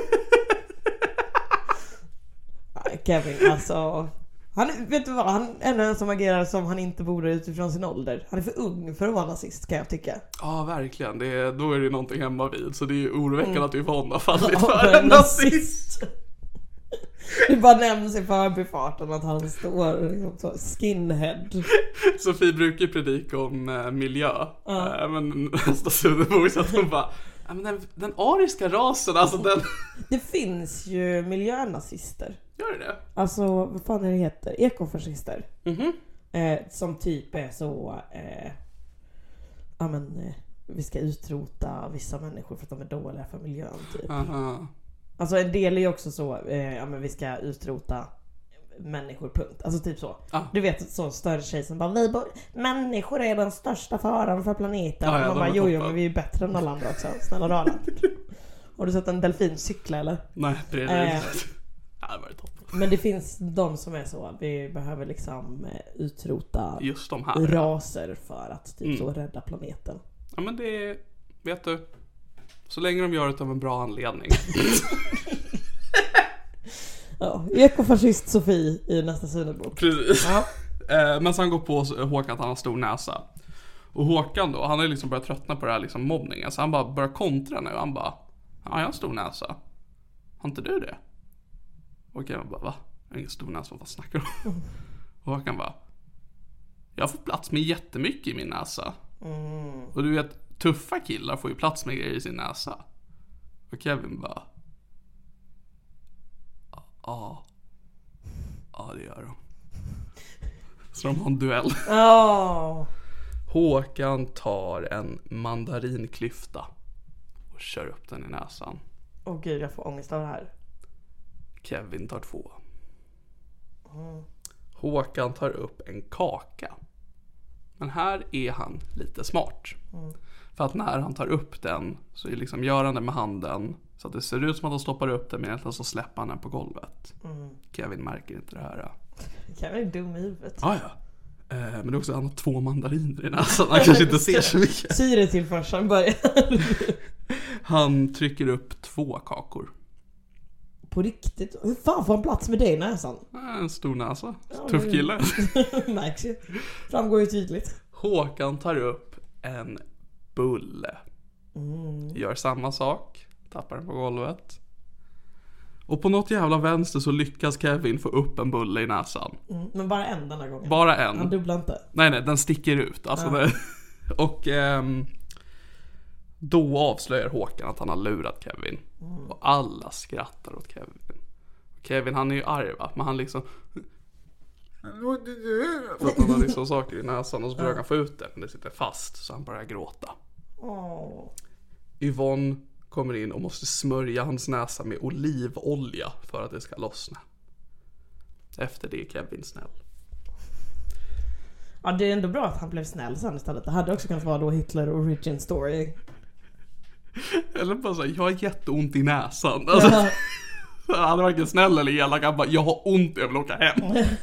Kevin, alltså vet du vad, han är den som agerar som han inte borde utifrån sin ålder. Han är för ung för att vara nazist, kan jag tycka. Ja, verkligen, då är det någonting hemma vid. Så det är ju oroväckande att Yvonne har fallit för en nazist. Det bara nämns i förbifarten att han står liksom så, skinhead. Sofie brukar predika om miljö. Men nästa Sune så att hon bara, men den ariska rasen, alltså den. Det finns ju miljönazister. Gör det? Alltså, vad fan är det heter? Ekofascister. Som typ är så vi ska utrota vissa människor för att de är dåliga för miljön typ. Alltså en del är ju också så vi ska utrota människor, punkt. Alltså typ så. Du vet, så större tjej som bara, människor är den största faran för planeten. Och man bara, jo, men vi är ju bättre än alla andra också. Snälla rara. Har du sett en delfin cykla eller? Nej, det är men det finns de som är så, vi behöver liksom utrota just de här raser för att typ så rädda planeten. Ja, men det vet du, så länge de gör det av en bra anledning. Ja, ekofascist Sofie i nästa Sune-bok. Precis. Men sen går på Håkan att han har stor näsa. Och Håkan då, han har liksom börjat tröttna på det här liksom mobbningen. Så han bara börjar kontra nu. Han bara, ja, jag har en stor näsa. Har inte du det? Och jag bara, va? Jag har ingen stor näsa, vad snackar du om? Och Håkan bara, jag får plats med jättemycket i min näsa. Och du vet, tuffa killar får ju plats med grejer i sin näsa. Och Kevin bara, Ja, det gör de. Så de har en duell. Håkan tar en mandarinklyfta och kör upp den i näsan. Åh gud, jag får ångest av det här. Kevin tar 2. Håkan tar upp en kaka. Men här är han lite smart. För att när han tar upp den så är liksom gör han det med handen så att det ser ut som att han stoppar upp den, men egentligen så släpper han den på golvet. Kevin märker inte det här. Kevin är dum i huvudet. Ja. Men det är också han har 2 mandariner i näsan. Han kanske inte ser så mycket. Syre till farsan börjar. Han trycker upp 2 kakor. På riktigt? Hur fan får han plats med det i näsan? En stor näsa. Tuff kille. Märks ju. Framgår ju tydligt. Håkan tar upp en bulle. Gör samma sak. Tappar den på golvet. Och på något jävla vänster så lyckas Kevin få upp en bulle i näsan. Men bara en den här gången? Bara en. Han dubblar inte? Nej, den sticker ut. Alltså och då avslöjar Håkan att han har lurat Kevin. Och alla skrattar åt Kevin. Kevin, han är ju arg, va? Men han liksom... För att han har liksom saker i näsan och så försöker han få ut det. Men det sitter fast så han börjar gråta. Yvonne kommer in och måste smörja hans näsa med olivolja för att det ska lossna. Efter det är Kevin snäll. Ja, det är ändå bra att han blev snäll sen istället. Det hade också kunnat vara då Hitler origin story. Eller bara så här, jag har jätteont i näsan. Alltså, han är varken snäll eller elak. Han bara, jag har ont, jag vill åka hem.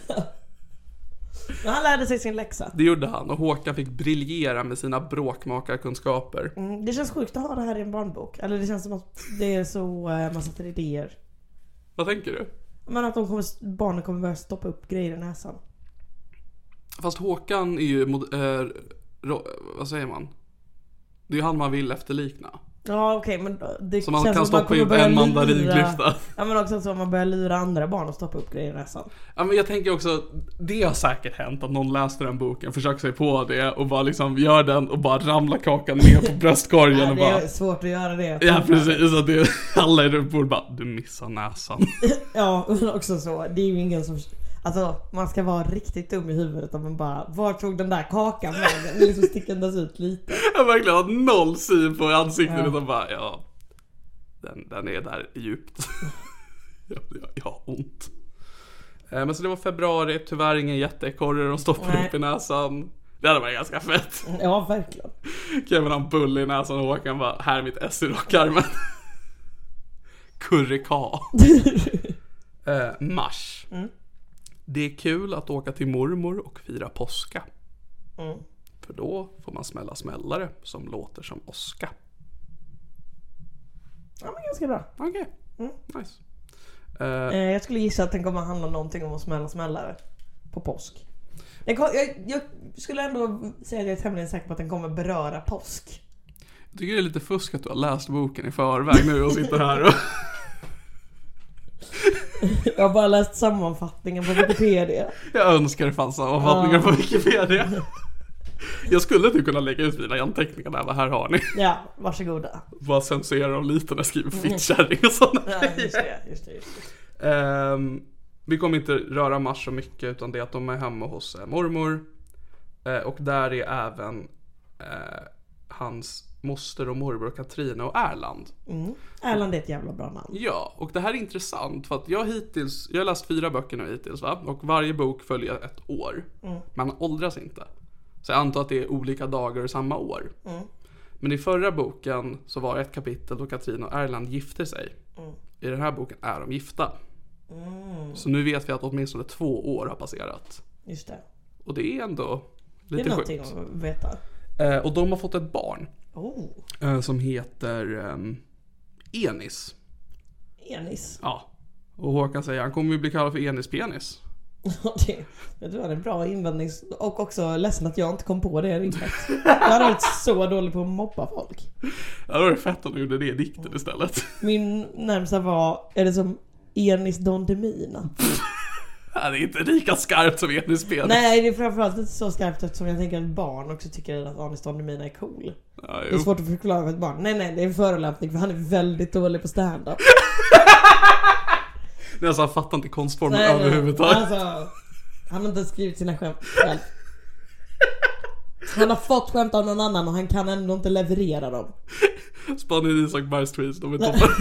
Men han lärde sig sin läxa. Det gjorde han, och Håkan fick briljera med sina bråkmakarkunskaper. Det känns sjukt att ha det här i en barnbok. Eller det känns som att det är så man sätter idéer. Vad tänker du? Men att barnen kommer börja stoppa upp grejer i näsan. Fast Håkan är ju vad säger man? Det är ju han man vill efterlikna. Ja, okej, men det så man känns kan som stoppa upp en mandarinklyfta. Ja, men också så att man börjar lura andra barn och stoppa upp grejer i näsan. Ja, men jag tänker också, det har säkert hänt att någon läste den boken, försöker sig på det och bara liksom gör den och bara ramlar kakan ner på bröstkorgen. Ja, och det bara... är svårt att göra det. Ja, precis. Så det, alla i runt bord bara, du missar näsan. Ja, men också så, det är ju ingen som... Alltså, man ska vara riktigt dum i huvudet om man bara, var tog den där kakan med? Den liksom stickandes ut lite. Jag verkligen har noll syn på ansiktet utan bara, ja, den är där djupt. jag har ont. Men så det var februari, tyvärr ingen jätteekorre de stoppar upp i näsan. Det hade varit ganska fett. Ja, verkligen. Kevin har en bulle i näsan och Håkan bara, här är mitt S i rockarmen. Kurrika. Mars. Det är kul att åka till mormor och fira påska. För då får man smälla smällare som låter som åska. Ja, men ganska bra. Okej, nice. Jag skulle gissa att den kommer handla någonting om att smälla smällare på påsk. Jag skulle ändå säga att jag är tämligen säker på att den kommer beröra påsk. Jag tycker det är lite fusk att du har läst boken i förväg nu och sitter här och... Jag har bara läst sammanfattningen på Wikipedia. Jag önskar det fanns sammanfattningar på Wikipedia. Jag skulle typ kunna lägga ut mina anteckningar där, vad här har ni. Ja, varsågoda. Bara censurera dem lite när jag skriver fittkärring och sådana. Ja, just det. Vi kommer inte röra Mars så mycket, utan det är att de är hemma hos mormor. Och där är även hans moster och morbror Katrina och Erland. Erland är ett jävla bra namn. Ja, och det här är intressant för att jag har läst 4 böcker nu hittills, va? Och varje bok följer ett år. Man åldras inte. Så jag antar att det är olika dagar samma år. Men i förra boken så var det ett kapitel då Katrina och Erland gifter sig. I den här boken är de gifta. Så nu vet vi att åtminstone 2 år har passerat. Just det. Och det är ändå lite det är sjukt. någonting att veta. Och de har fått ett barn. Som heter Enis. Enis? Ja. Och Håkan säger, han kommer ju bli kallad för Enis penis. Jag tror det är en bra invändning. Och också ledsen att jag inte kom på det riktigt. Jag hade varit så dålig på att mobba folk. Ja, då var det fett om du gjorde det i dikten istället. Min närmsta var, är det som Enis Don Demina? Ja, det är inte lika skarpt som Enis penis. Nej, det är framförallt inte så skarpt eftersom jag tänker att barn också tycker att Anis Don Demina är cool. Ja, det är svårt att förklara för ett barn. Nej, det är en förolämpning för han är väldigt dålig på stand-up. Alltså, han fattar inte konstformen överhuvudtaget. Alltså, han har inte skrivit sina skämt själv. Han har fått skämt av någon annan och han kan ändå inte leverera dem. Spanien Isak Bergs tweets, de är toppen.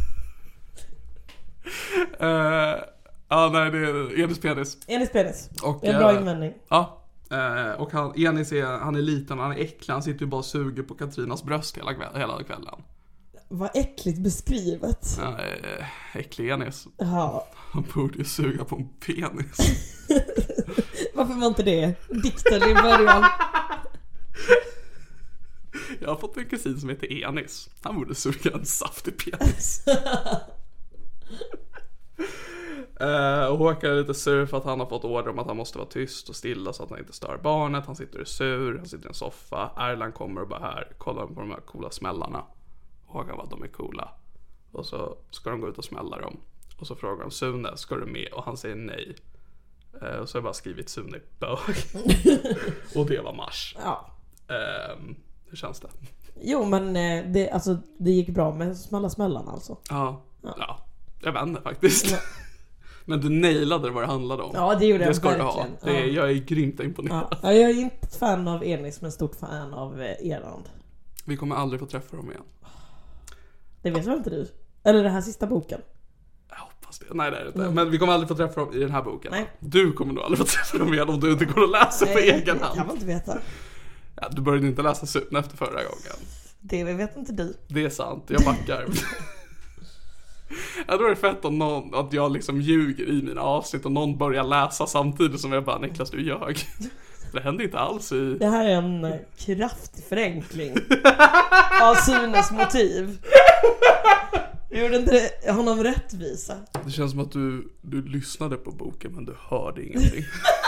Nej, det är Enis penis. Enis penis. Och, en bra invändning. Ja. Och Enis han är liten, han är äcklig. Han sitter ju bara och suger på Katrinas bröst hela kvällen. Vad äckligt beskrivet. Äcklig Enis. Ja. Han borde ju suga på en penis. Varför var inte det dikten i början? Jag har fått en kusin som heter Enis. Han borde suga en saftig penis. Och Håkan är lite sur för att han har fått order om att han måste vara tyst och stilla så att han inte stör barnet. Han sitter sur, han sitter i en soffa. Erland kommer och bara här, kollar på de här coola smällarna. Håkan var de är coola. Och så ska de gå ut och smälla dem. Och så frågar de Sune, ska du med? Och han säger nej. Och så har jag bara skrivit Sune bög. Och det var mars. Ja. Hur känns det? Jo, men det gick bra med smällarna alltså. Ja, jag vet inte faktiskt. Ja. Men du nailade vad det handlade om. Ja, det gjorde jag ska verkligen. Du ha. Jag är grymt imponerad. Ja, jag är inte ett fan av Enis, men stort fan av Erland. Vi kommer aldrig få träffa dem igen. Det vet väl inte du? Eller den här sista boken? Jag hoppas det. Nej, det är det inte. Men vi kommer aldrig få träffa dem i den här boken. Nej. Du kommer nog aldrig få träffa dem igen om du inte går och läser på egen hand. Det kan man inte veta. Ja, du började inte läsa Sune efter förra gången. Det vet inte du. Det är sant, jag backar. Jag tror det är fett om att jag liksom ljuger i mina avsnitt och någon börjar läsa samtidigt som jag bara, Niklas, du ljög. Det händer inte alls i... Det här är en kraftig förenkling av Sunes motiv. Gjorde inte det honom rättvisa? Det känns som att du lyssnade på boken men du hörde ingenting.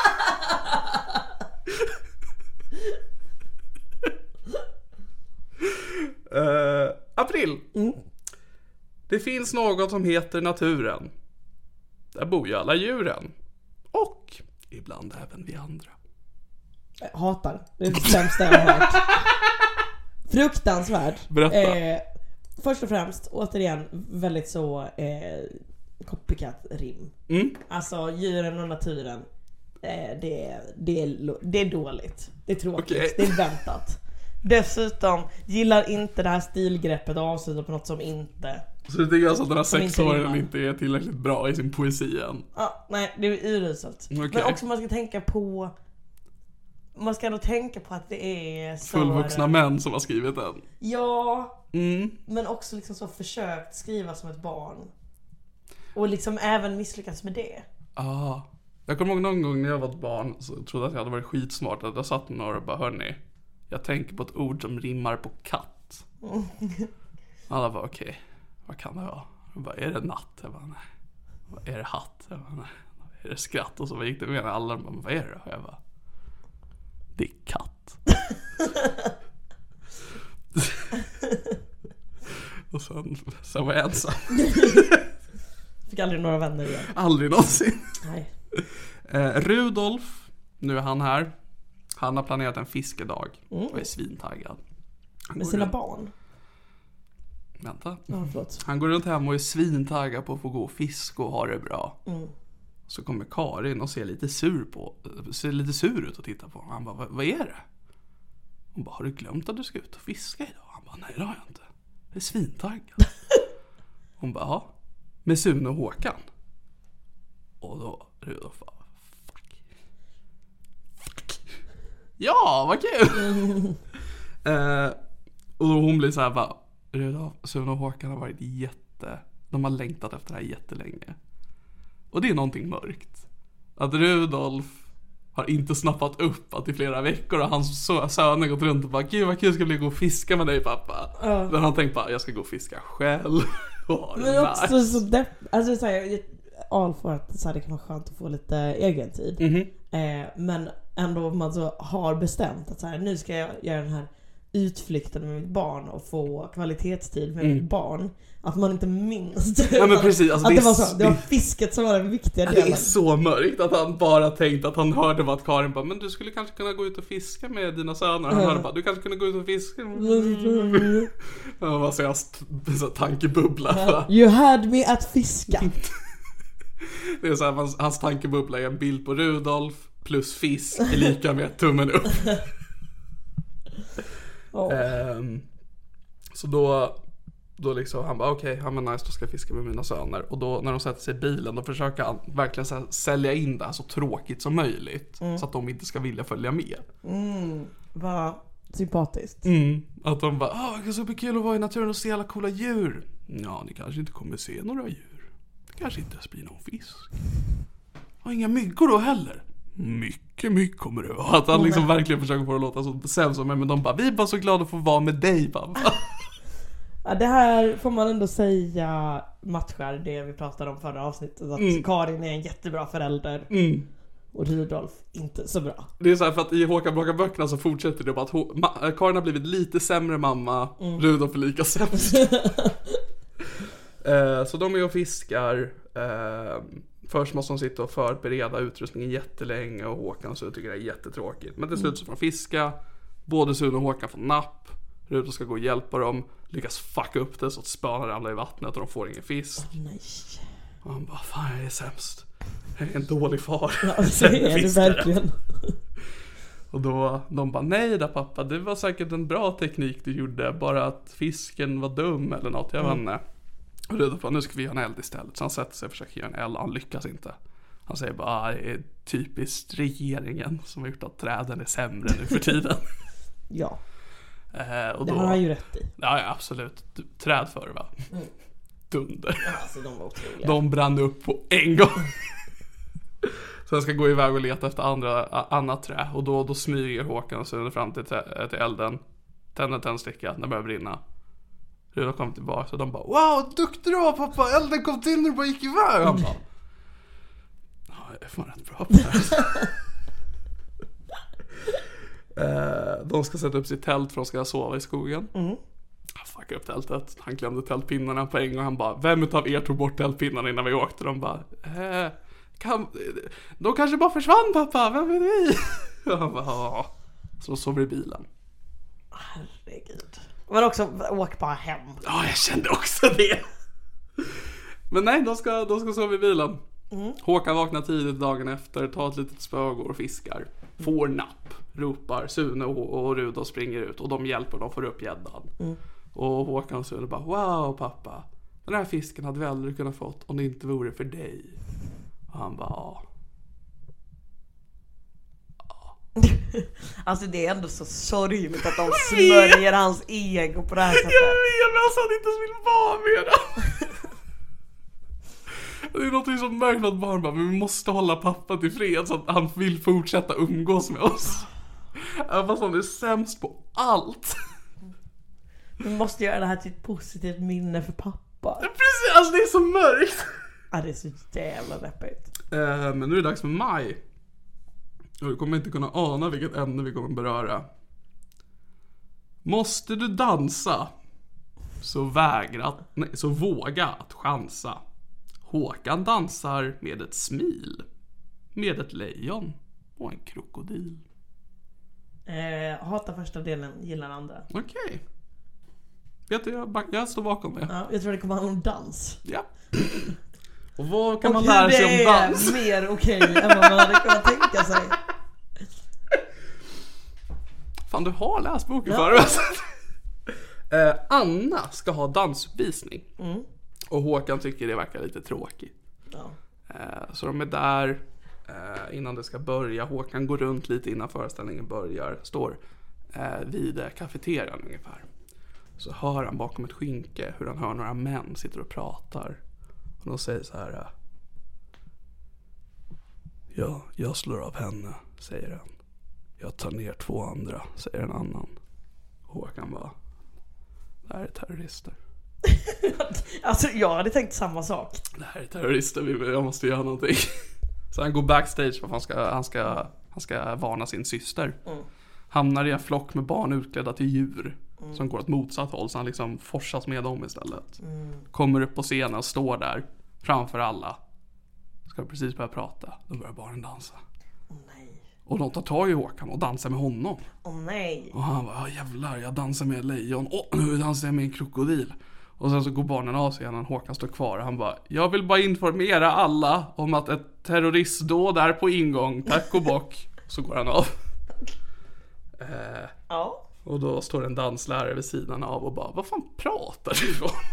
April. Det finns något som heter naturen. Där bor ju alla djuren. Och ibland även vi andra. Jag hatar. Det är det sämsta jag har hört. Fruktansvärt. Berätta. Först och främst, återigen, väldigt så copycat-rim. Alltså djuren och naturen. Det är dåligt. Det är tråkigt. Okay. Det är väntat. Dessutom gillar inte det här stilgreppet och avslutar på något som inte... Så det tycker alltså att den här sexåringen inte är tillräckligt bra i sin poesi än? Ja, nej, det är uruselt. Okay. Men också man ska tänka på... Man ska nog tänka på att det är så... Fullvuxna män som har skrivit den. Ja, men också liksom så försökt skriva som ett barn. Och liksom även misslyckats med det. Jag kommer ihåg någon gång när jag var ett barn så trodde jag att jag hade varit skitsmart. Att jag satt med några och bara, hörni, jag tänker på ett ord som rimmar på katt. Alla bara, okej, vad kan det vara? Jag bara, är det natt? Jag bara, nej. Är det hatt? Jag bara, nej. Är det skratt? Och så gick det med alla bara, vad är det då? Jag bara, det är katt. Och sen var jag ensam. Fick aldrig några vänner igen. Aldrig någonsin. Nej. Rudolf, nu är han här. Han har planerat en fiskedag och är svintaggad. Med sina barn? Vänta. Förlåt. Han går runt hem och är svintaggad på att få gå och fiska och ha det bra. Så kommer Karin och ser lite sur ut och tittar på honom. Han bara, vad är det? Hon bara, har du glömt att du ska ut och fiska idag? Han bara, nej det har jag inte. Jag är svintaggad. Hon bara, ja. Med Sune och Håkan. Och då Rudolf bara, fuck. Ja, vad kul. Och då hon blir så här bara, Rudolf, Sune och Håkan har varit de har längtat efter det här jättelänge. Och det är någonting mörkt. Att Rudolf har inte snappat upp att i flera veckor och hans söner gått runt och bara, gud vad kul ska bli gå och fiska med dig pappa. Men han tänkte bara, jag ska gå och fiska själv. Men också nice. Så alltså så här, all för att så här, det kan vara skönt att få lite egen tid. Men ändå om man så har bestämt att så här, nu ska jag göra den här utflykten med mitt barn och få kvalitetstid med mitt barn, att man inte minns ja, men precis, alltså att det var fisket som var den viktiga delen. Det är så mörkt att han bara tänkte att han hörde vad att Karin bara, men du skulle kanske kunna gå ut och fiska med dina söner. Han hörde bara, du kanske kunde gå ut och fiska. Ja, vad säger jag, så tankebubbla. You had me at fiska. Det är så här, hans tankebubbla är en bild på Rudolf plus fisk är lika med tummen upp. Så då liksom han bara okej, han var nice, då ska jag fiska med mina söner. Och då när de sätter sig i bilen, då försöker han verkligen så här, sälja in det här så tråkigt som möjligt, så att de inte ska vilja följa med. Vad sympatiskt. Att de bara, det är så kul att vara i naturen och se alla coola djur. Ja, ni kanske inte kommer se några djur. Det kanske inte ens blir någon fisk. Och inga myggor då heller. Mycket kommer det vara. Att han liksom verkligen försöker få det att låta så sämst. Men de bara, vi är bara så glada att få vara med dig, pappa. Ja, det här får man ändå säga matchar det vi pratade om förra avsnittet. Att Karin är en jättebra förälder. Och Rudolf inte så bra. Det är så här, för att i Håkan Bråkan-böckerna så fortsätter det bara att Karin har blivit lite sämre mamma. Rudolf är lika sämst. Så de är och fiskar. Först måste de sitta och förbereda utrustningen jättelänge. Och Håkan så tycker det är jättetråkigt. Men till slut så får de fiska. Både Sune och Håkan får napp. Rudolf ska gå och hjälpa dem. Lyckas fucka upp det så att spöna ramlar i vattnet. Och de får ingen fisk. Nej. Och han bara, fan jag är sämst. Jag är en dålig far. Ja, det är det verkligen. Och då, de bara, nej där pappa, det var säkert en bra teknik du gjorde. Bara att fisken var dum eller något, jag vet inte. Och Rudolf bara, nu ska vi göra en eld istället. Så han sätter sig och försöker göra en eld, han lyckas inte. Han säger bara, det är typiskt regeringen som har gjort att träden är sämre nu för tiden. Ja, och det då, har han ju rätt i. Ja, absolut, träd för va? Dunder. Alltså de var otroliga. De brann upp på en gång. Så jag ska gå iväg och leta efter annat trä. Och då smyger Håkan så fram till elden. Tänder tändsticka, när det börjar brinna. Rudolf kom tillbaka så de bara, wow, duktig du var pappa, elden kom till när du bara gick iväg. Han bara, ja, jag är fan rätt bra på det här. De ska sätta upp sitt tält för att de ska sova i skogen. Fuck upp tältet. Han glömde tältpinnarna på en gång. Han bara, vem utav er tog bort tältpinnarna innan vi åkte? De bara, de kanske bara försvann pappa, vem är vi? Han bara, ja. Så sov vi i bilen. Herregud. Men också, åk bara hem. Ja, jag kände också det. Men nej, de ska sova i bilen. Håkan vaknar tidigt dagen efter, tar ett litet spö och går och fiskar. Får napp, ropar Sune och Rudolf springer ut. Och de hjälper, de får upp gäddan. Och Håkan och Sune bara, wow pappa, den här fisken hade vi aldrig kunnat fått om det inte vore för dig. Och han bara, ja. Alltså det är ändå så sorgligt att de smörjer hans ego på det här sättet. Jag vet att han inte vill vara med det. Det är något som märkt att barn bara, men vi måste hålla pappa till fred så att han vill fortsätta umgås med oss. Fast han är sämst på allt. Vi måste göra det här till ett positivt minne för pappa. Precis, alltså det är så mörkt. Ja, det är så jävla deppigt. Men nu är det dags för maj. Och du kommer inte kunna ana vilket ämne vi kommer beröra. Måste du dansa så våga att chansa. Håkan dansar med ett smil, med ett lejon och en krokodil. Hatar första delen, gillar andra. Okej. Vet du, jag står bakom det. Ja, jag tror det kommer handla om dans. Ja. Och vad kan man lära sig om dans? Det är mer okej än vad man hade kunnat tänka sig. Fan, du har läst boken förut. Anna ska ha dansuppvisning. Och Håkan tycker det verkar lite tråkigt. Så de är där innan det ska börja. Håkan går runt lite innan föreställningen börjar. Står vid kafeterian ungefär. Så hör han bakom ett skynke hur han hör några män sitter och pratar. Och de säger så här: ja, jag slår av henne, säger en. Jag tar ner 2 andra, säger en annan. Håkan bara, det här är terrorister. Alltså jag hade tänkt samma sak. Det här är terrorister, jag måste göra någonting. Så han går backstage för att han ska varna sin syster. Hamnar i en flock med barn utklädda till djur. Som går åt motsatt håll, så han liksom forsas med dem istället. Kommer upp på scenen och står där framför alla. Ska precis börja prata. Då börjar barnen dansa. Nej. Och de tar tag i Håkan och dansar med honom. Nej. Och han bara, jävlar, jag dansar med ett lejon. Nu dansar jag med en krokodil. Och sen så går barnen av sig innan Håkan står kvar. Och han bara, jag vill bara informera alla om att ett terroristdåd är på ingång. Tack och bock. Så går han av. Ja. Och då står en danslärare vid sidan av och bara, vad fan pratar du om?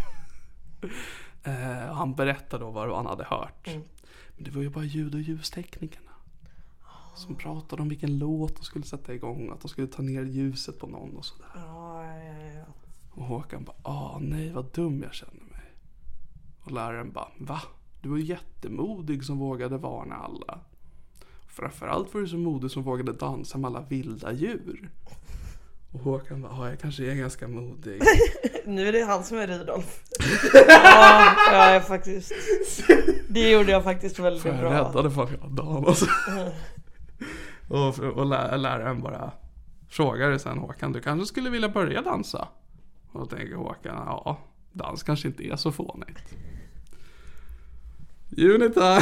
Han berättade då vad han hade hört. Men det var ju bara ljud- och ljusteknikerna som pratade om vilken låt de skulle sätta igång. Att de skulle ta ner ljuset på någon och sådär. Ja. Och Håkan bara, nej vad dum jag känner mig. Och läraren bara, va? Du var jättemodig som vågade varna alla. Framförallt var du så modig som vågade dansa med alla vilda djur. Och Håkan bara, jag kanske är ganska modig. Nu är det han som är Rudolf. Ja, jag är faktiskt. Det gjorde jag faktiskt väldigt bra. Jag räddade för hela dagen. Och läraren bara frågade sen Håkan, du kanske skulle vilja börja dansa? Och då tänker Håkan, dans kanske inte är så fånigt. Unita.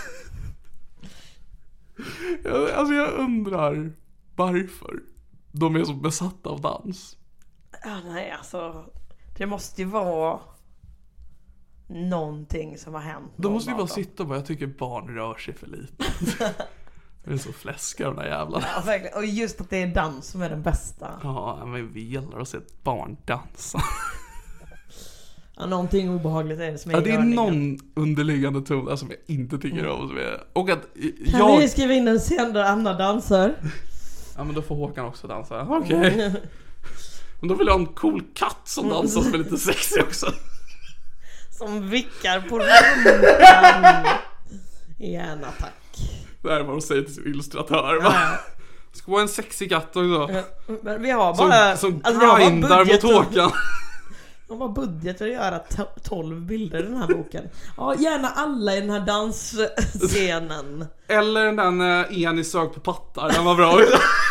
Jag undrar varför de är så besatta av dans. Nej, alltså det måste ju vara någonting som har hänt. De måste ju bara sitta och bara, jag tycker barn rör sig för lite. Det är så fläskiga de där jävlarna. Ja, verkligen. Och just att det är dans som är den bästa. Ja, men vi gillar att se ett barn dansa. Ja, någonting obehagligt är det som är det är någon underliggande ton där som jag inte tycker om. Och att kan vi skriva in en scen där Anna dansar? Ja, men då får Håkan också dansa. Okej. Men då vill jag ha en cool katt som dansar som är lite sexig också. Som vickar på rumpan. Gärna tack. Det här är vad de säger till sin illustratör. Ja. Ska vara en sexig katt också. Men vi har bara... Som grindar mot Håkan. De har budget att göra 12 bilder i den här boken. Ja, gärna alla i den här dansscenen. Eller den en i sög på pattar. Den var bra.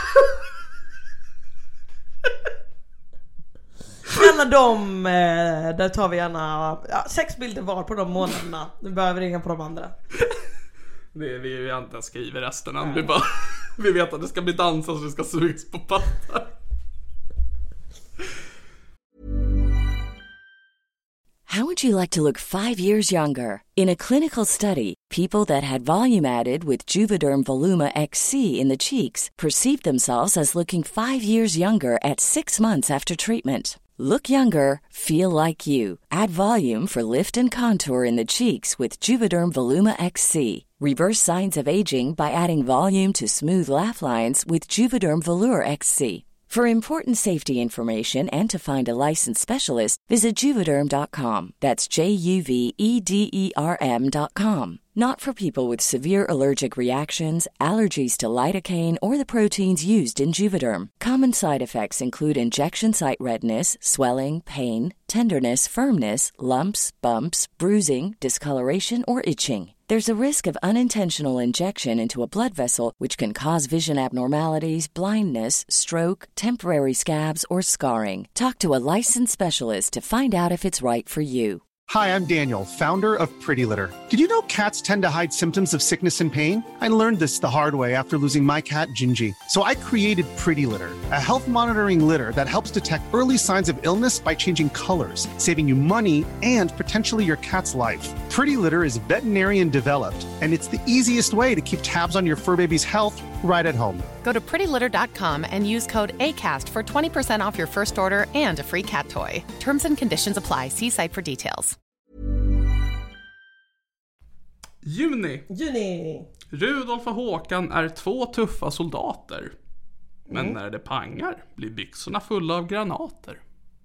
Gärna dem. Där tar vi gärna 6 bilder var på de månaderna. Nu behöver vi ringa på de andra. Vi har inte skrivit resten än. Vi vet att det ska bli dans och det ska sugas på pattar. How would you like to look 5 years younger? In a clinical study, people that had volume added with Juvederm Voluma XC in the cheeks perceived themselves as looking 5 years younger at 6 months after treatment. Look younger, feel like you. Add volume for lift and contour in the cheeks with Juvederm Voluma XC. Reverse signs of aging by adding volume to smooth laugh lines with Juvederm Volure XC. For important safety information and to find a licensed specialist, visit Juvederm.com. That's JUVEDERM.com. Not for people with severe allergic reactions, allergies to lidocaine, or the proteins used in Juvederm. Common side effects include injection site redness, swelling, pain, tenderness, firmness, lumps, bumps, bruising, discoloration, or itching. There's a risk of unintentional injection into a blood vessel, which can cause vision abnormalities, blindness, stroke, temporary scabs, or scarring. Talk to a licensed specialist to find out if it's right for you. Hi, I'm Daniel, founder of Pretty Litter. Did you know cats tend to hide symptoms of sickness and pain? I learned this the hard way after losing my cat, Gingy. So I created Pretty Litter, a health monitoring litter that helps detect early signs of illness by changing colors, saving you money and potentially your cat's life. Pretty Litter is veterinarian developed, and it's the easiest way to keep tabs on your fur baby's health right at home. Go to prettylitter.com and use code ACAST for 20% off your first order and a free cat toy. Terms and conditions apply. See site for details. Juni. Rudolf och Håkan är 2 tuffa soldater. Men när det pangar blir byxorna fulla av granater.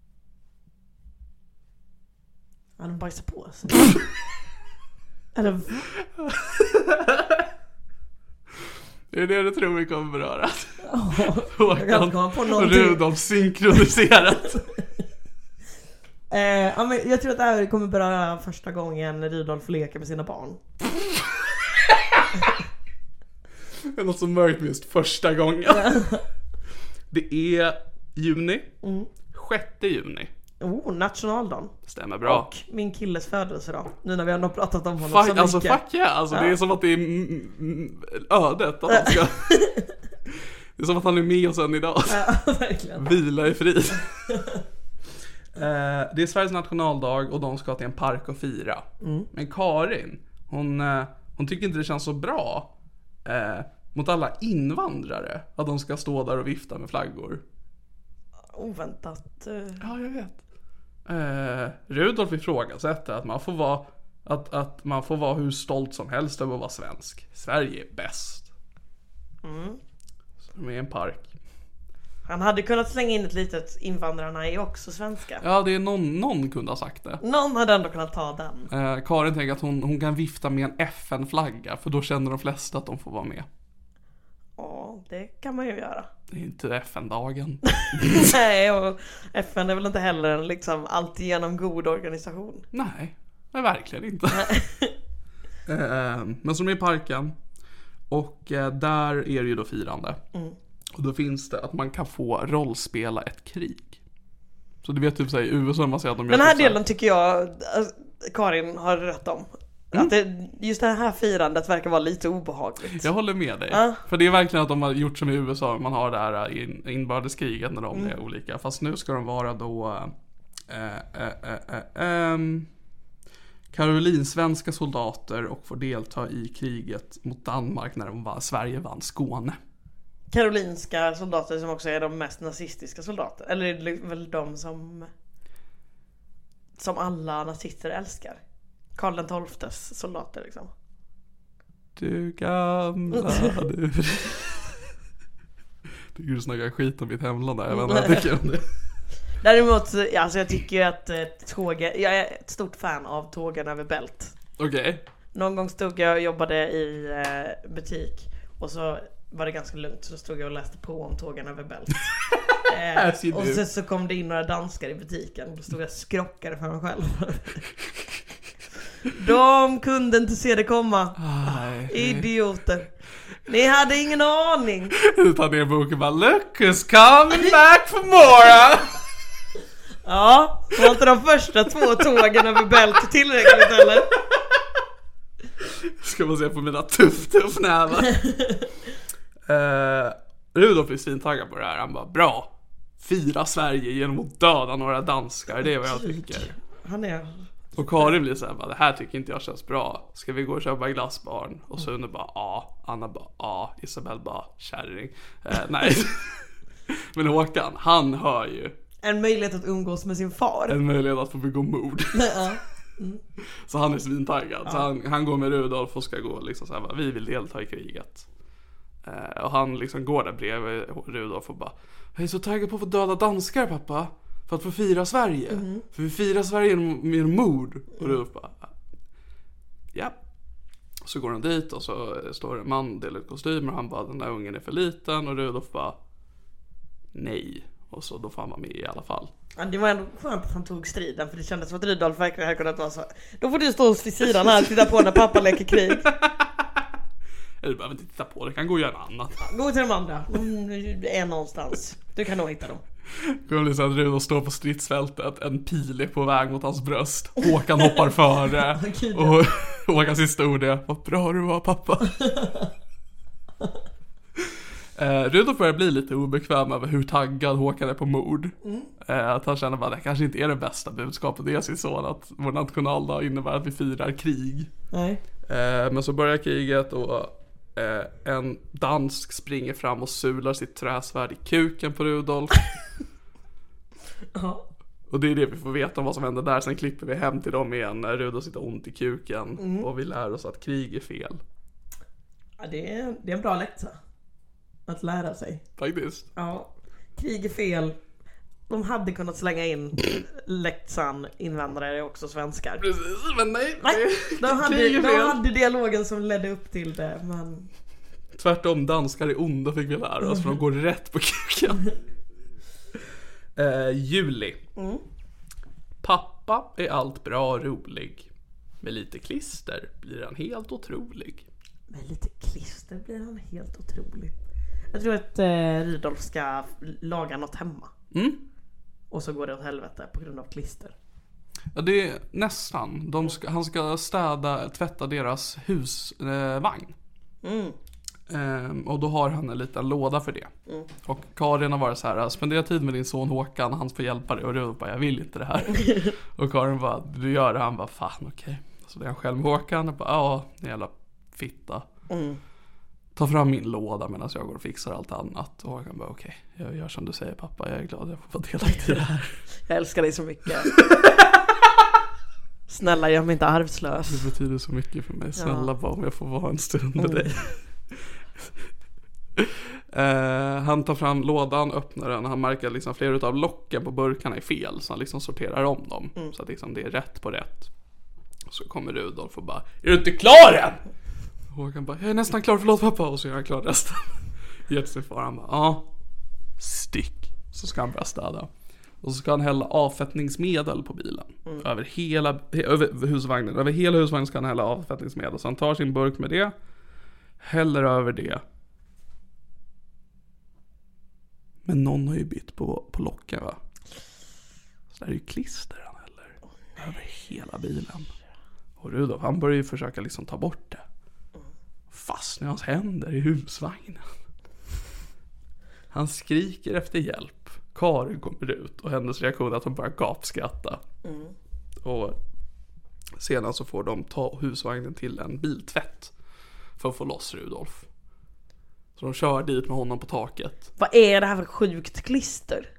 Ja, de bajsar på sig. Eller... Det är det du tror vi kommer beröra. Håkan och Rudolf synkroniserat. Ja, men jag tror att det här kommer beröra första gången Rudolf leker med sina barn. Det är något som mörkt med just första gången. Det är juni. 6 juni. Nationaldagen. Stämmer bra. Och min killes födelsedag. Nu när vi har pratat om honom så mycket. Alltså fuck yeah. Alltså, det är som att det är ödet att han ska... Det är som att han är med oss än idag. Ja, verkligen. Vila i frid. Det är Sveriges nationaldag och de ska till en park och fira. Men Karin, hon tycker inte det känns så bra mot alla invandrare att de ska stå där och vifta med flaggor. Oväntat. Ja, jag vet. Rudolf ifrågasätter att man får vara att man får vara hur stolt som helst över att vara svensk. Sverige är bäst. Så de är i en park. Han hade kunnat slänga in ett litet invandrarna är också svenska. Ja, det är någon kunde ha sagt det. Någon hade ändå kunnat ta den. Karin tänker att hon kan vifta med en FN-flagga, för då känner de flesta att de får vara med. Ja, det kan man ju göra. Det är inte FN-dagen. Nej, och FN är väl inte heller en liksom alltigenom god organisation. Nej, verkligen inte. Men som är i parken. Och där är det ju då firande. Och då finns det att man kan få rollspela ett krig. Så du vet typ såhär i USA man säger att de den här delen tycker jag Karin har rätt om. Att just det här firandet verkar vara lite obehagligt. Jag håller med dig. För det är verkligen att de har gjort som i USA. Man har det här inbördeskriget när de är olika. Fast nu ska de vara då karolinsvenska soldater och får delta i kriget mot Danmark när Sverige vann Skåne. Karolinska soldater som också är de mest nazistiska soldater. Eller är det väl de som alla nazister älskar? Karl XII:s soldater liksom. Du gamla du. Du snackar skit om mitt hemland där. Jag vet inte vad jag tycker om det. Däremot, alltså jag tycker att jag är ett stort fan av Tågen över Bält. Okej. Någon gång stod jag och jobbade i butik och så var det ganska lugnt, så stod jag och läste på om Tågen över Bält. Och så kom det in några danskar i butiken. Då stod jag och skrockade för mig själv. De kunde inte se det komma. Idioter. Ni hade ingen aning. Du tar ner boken och bara Look who's coming back for more. Ja, var inte de första 2 tågen över Bält tillräckligt eller? Ska man se på mina tuff nävar. Rudolf är svintaggad på det här. Han bara, bra, fira Sverige genom att döda några danskar. Det är vad jag tycker. Han är... Och Karin blir såhär, det här tycker inte jag känns bra. Ska vi gå och köpa glassbarn? Och Sune bara, ja. Anna bara, ja. Isabel bara, kärring. Nej. Men Håkan, han hör ju en möjlighet att umgås med sin far. En möjlighet att få begå mord. Så han är svintaggad. Så han går med Rudolf och ska gå liksom såhär, vi vill delta i kriget. Och han liksom går där bredvid Rudolf och bara, jag är så taggad på att få döda danskar, pappa. För att få fira Sverige. För vi firar Sverige med mord. Och Rudolf bara, ja. Så går han dit och så står det en man, delar ut kostymer. Och han bara, den där ungen är för liten. Och Rudolf bara, nej. Och så då får han vara med i alla fall. Ja, det var ändå skönt att han tog striden. För det kändes som att Rudolf verkligen hade kunnat vara så. Då får du stå vid sidan här och titta på när pappa leker krig. Du behöver inte titta på, det kan gå och göra annat. Gå till de andra, de är någonstans. Du kan nog hitta dem. Det kommer bli så att Rudolf står på stridsfältet. En pil är på väg mot hans bröst. Håkan hoppar före. Och Håkans historia, vad bra du var, pappa. Rudolf börjar bli lite obekväm över hur taggad Håkan är på mord. Att han känner bara, det kanske inte är det bästa budskapet. Det är sin son att vår nationaldag innebär att vi firar krig. Nej. Men så börjar kriget och en dansk springer fram och sular sitt träsvärd i kuken på Rudolf. Och det är det vi får veta om vad som händer där. Sen klipper vi hem till dem igen när Rudolf sitter ont i kuken. Och vi lär oss att krig är fel. Ja, det är en bra läxa att lära sig. Faktiskt. Ja, krig är fel. De hade kunnat slänga in läxan, invandrare är också svenskar. Precis, men nej. De hade dialogen som ledde upp till det, men... Tvärtom, danskar är onda fick vi lära oss, för de går rätt på kuken. Juli. Pappa är allt bra och rolig. Med lite klister blir han helt otrolig. Med lite klister blir han helt otrolig. Jag tror att Rudolf ska laga något hemma. Och så går det åt helvete på grund av klister. Ja, det är nästan. Han ska tvätta deras husvagn. Och då har han en liten låda för det. Och Karin har varit så här: spendera tid med din son Håkan, han får hjälpa dig. Och Rudolf bara, jag vill inte det här. Och Karin bara, du gör det. Han bara, fan okej. Så det är han själv med Håkan och bara, ja, jävla fitta. Ta fram min låda medan jag går och fixar allt annat. Och Håkan bara, okej, jag gör som du säger pappa, jag är glad jag får vara delaktig i det här. Jag älskar dig så mycket. Snälla, gör mig inte arvslös. Det betyder så mycket för mig. Snälla bara om jag får vara en stund med dig. Han tar fram lådan, öppnar den. Han märker liksom flera av locken på burkarna är fel. Så han liksom sorterar om dem. Så att liksom det är rätt på rätt. Så kommer Rudolf och bara, är du inte klar än? Och Håkan bara, jag är nästan klar, förlåt pappa. Och så är han klar resten. Jättefar, han bara, ja, stick. Så ska han börja städa. Och så ska han hälla avfettningsmedel på bilen. Över husvagnen. Över hela husvagnen ska han hälla avfettningsmedel. Så han tar sin burk med det. Häller över det. Men någon har ju bytt på locken, va? Så det är ju klister han häller. Över hela bilen. Och Rudolf, han börjar ju försöka liksom ta bort det. Fastnar hans händer i husvagnen. Han skriker efter hjälp. Karin kommer ut och hennes reaktion är att hon börjar gapskratta. Och sedan så får de ta husvagnen till en biltvätt för att få loss Rudolf. Så de kör dit med honom på taket. Vad är det här för sjukt klister?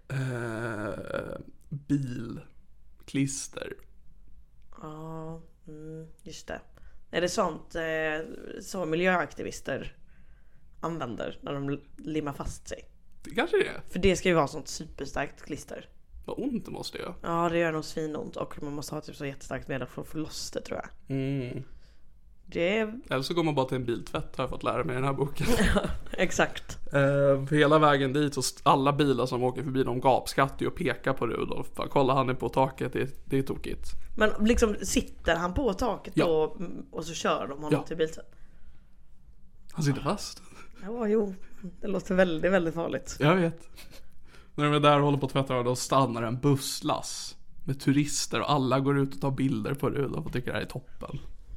Bilklister. Ja, just det. Är det sånt så miljöaktivister använder när de limmar fast sig? Det kanske det är. För det ska ju vara sånt superstarkt klister. Vad ont det måste göra. Ja, det gör nog svinont. Och man måste ha typ så jättestarkt medel för att få loss det, tror jag. Eller så går man bara till en biltvätt, har jag fått lära mig i den här boken. Ja, exakt. Hela vägen dit så alla bilar som åker förbi de gapskrattar och pekar på Rudolf. Kolla, han är på taket, det är tokigt. Men liksom sitter han på taket då, och så kör de honom till biltvätt? Han sitter fast. Ja, jo. Det låter väldigt, väldigt farligt. Jag vet. När de är där och håller på att tvätta, då stannar en busslass med turister och alla går ut och tar bilder på Rudolf och tycker det här är toppen.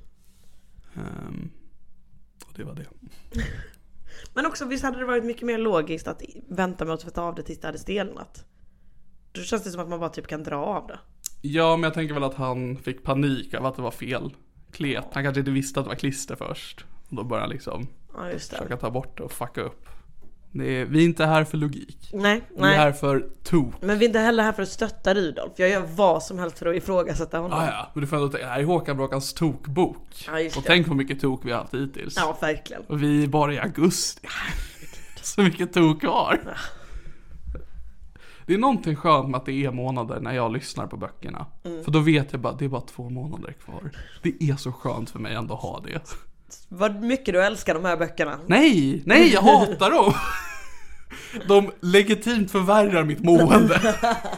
Och det var det. Men också, visst hade det varit mycket mer logiskt att vänta med att tvätta av det tills det hade stelnat? Då känns det som att man bara typ kan dra av det. Ja, men jag tänker väl att han fick panik av att det var fel klet. Han kanske inte visste att det var klister först. Och då började han liksom försöka ta bort det och fucka upp. Vi är inte här för logik. Nej. Vi är här för tok. Men vi är inte heller här för att stötta Rudolf. Jag gör vad som helst för att ifrågasätta honom. Ja, men du får ändå tänka, det här är Håkan Bråkans tokbok. Och tänk på mycket tok vi har haft hittills. Ja, verkligen. Och vi är bara i augusti. Så mycket tok kvar. Det är någonting skönt med att det är månader när jag lyssnar på böckerna. För då vet jag bara, det är bara 2 månader kvar. Det är så skönt för mig ändå att ha det. Vad mycket du älskar de här böckerna. Nej, jag hatar dem. De legitimt förvärrar mitt mående.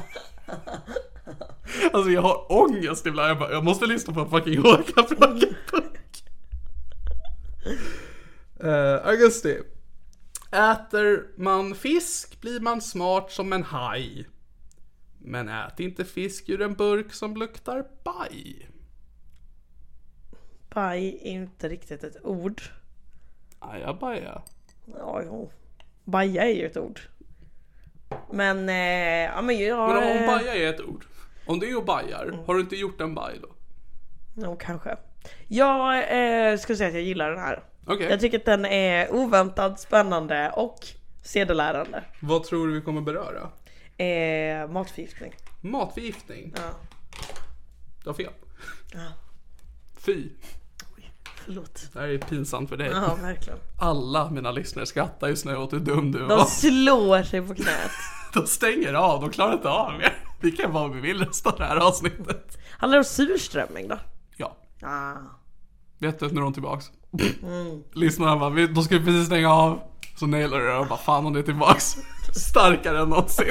Alltså jag har ångest ibland. Jag måste lyssna på en fucking Håkan. Augusti. Äter man fisk blir man smart som en haj. Men ät inte fisk ur en burk som luktar baj. Baj är inte riktigt ett ord. Ajabaja. Ja, jo. Baja är ju ett ord. Men, ja men jag... Men om baja är ett ord. Om det är och bajar, har du inte gjort en baj då? Jo, kanske. Jag skulle säga att jag gillar den här. Okay. Jag tycker att den är oväntat, spännande och sedelärande. Vad tror du vi kommer beröra? Matförgiftning. Matförgiftning? Ja. Du har fel. Ja. Fy. Förlåt. Det här är pinsamt för dig. Ja, verkligen. Alla mina lyssnare skrattar just nu åt hur dum du var. De slår sig på knät. De stänger av, de klarar inte av mer. Vi kan vara vi vill resten av det här avsnittet. Handlar det om surströmming då? Ja. Ah. Vet du när de är tillbaks? Lyssnarna bara, då ska vi precis stänga av. Så nailar det och bara, fan om det är tillbaks. Starkare än någonsin.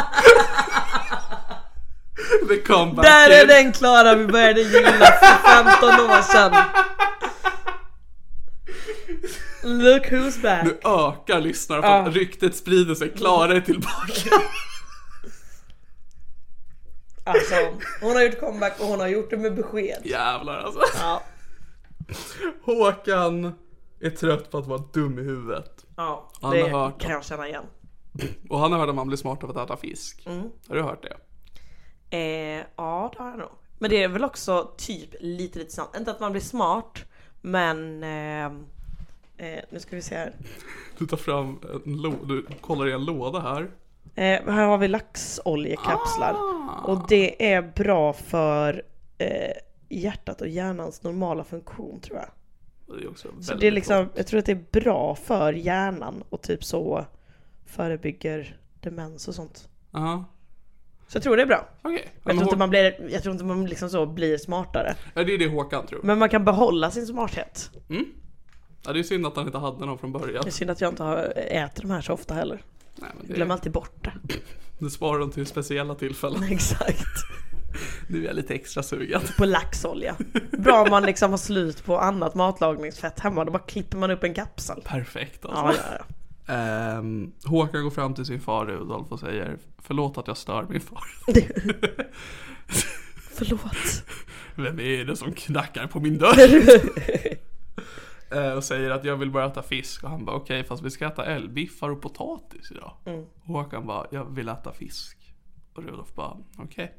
Där är den klara vi började gilla för 15 år sedan. Look who's back. Nu ökar lyssnare för att ryktet sprider sig. Klara är tillbaka. Alltså, hon har gjort comeback och hon har gjort det med besked. Jävlar alltså. Ja. Håkan är trött på att vara dum i huvudet. Ja, Han det har hört kan jag känna igen. Och han har hört att man blir smart av att äta fisk. Har du hört det? Ja, det har jag nog. Men det är väl också typ lite sant. Inte att man blir smart, men nu ska vi se här. Du tar fram du kollar i en låda här. Här har vi laxoljekapslar. Och det är bra för hjärtat och hjärnans normala funktion, tror jag. Det är också så det är liksom, jag tror att det är bra för hjärnan och typ så förebygger demens och sånt. Så jag tror det är bra. Okay. Jag tror inte man liksom så blir smartare. Ja, det är det Håkan tror. Men man kan behålla sin smarthet. Ja, det är synd att han inte hade någon från början. Det är synd att jag inte äter de här så ofta heller. Nej, men Jag glömmer alltid bort det. Du sparar dem till speciella tillfällen. Exakt. Nu är jag lite extra sugen. På laxolja. Bra om man liksom har slut på annat matlagningsfett hemma. Då bara klipper man upp en kapsel. Perfekt alltså. Ja. Håkan går fram till sin far Rudolf och säger: förlåt att jag stör min far. Förlåt. Vem är det som knackar på min dörr? Och säger att jag vill bara äta fisk. Och han bara okej, fast vi ska äta älgbiffar och potatis idag. Och Håkan bara jag vill äta fisk. Och Rudolf bara okej.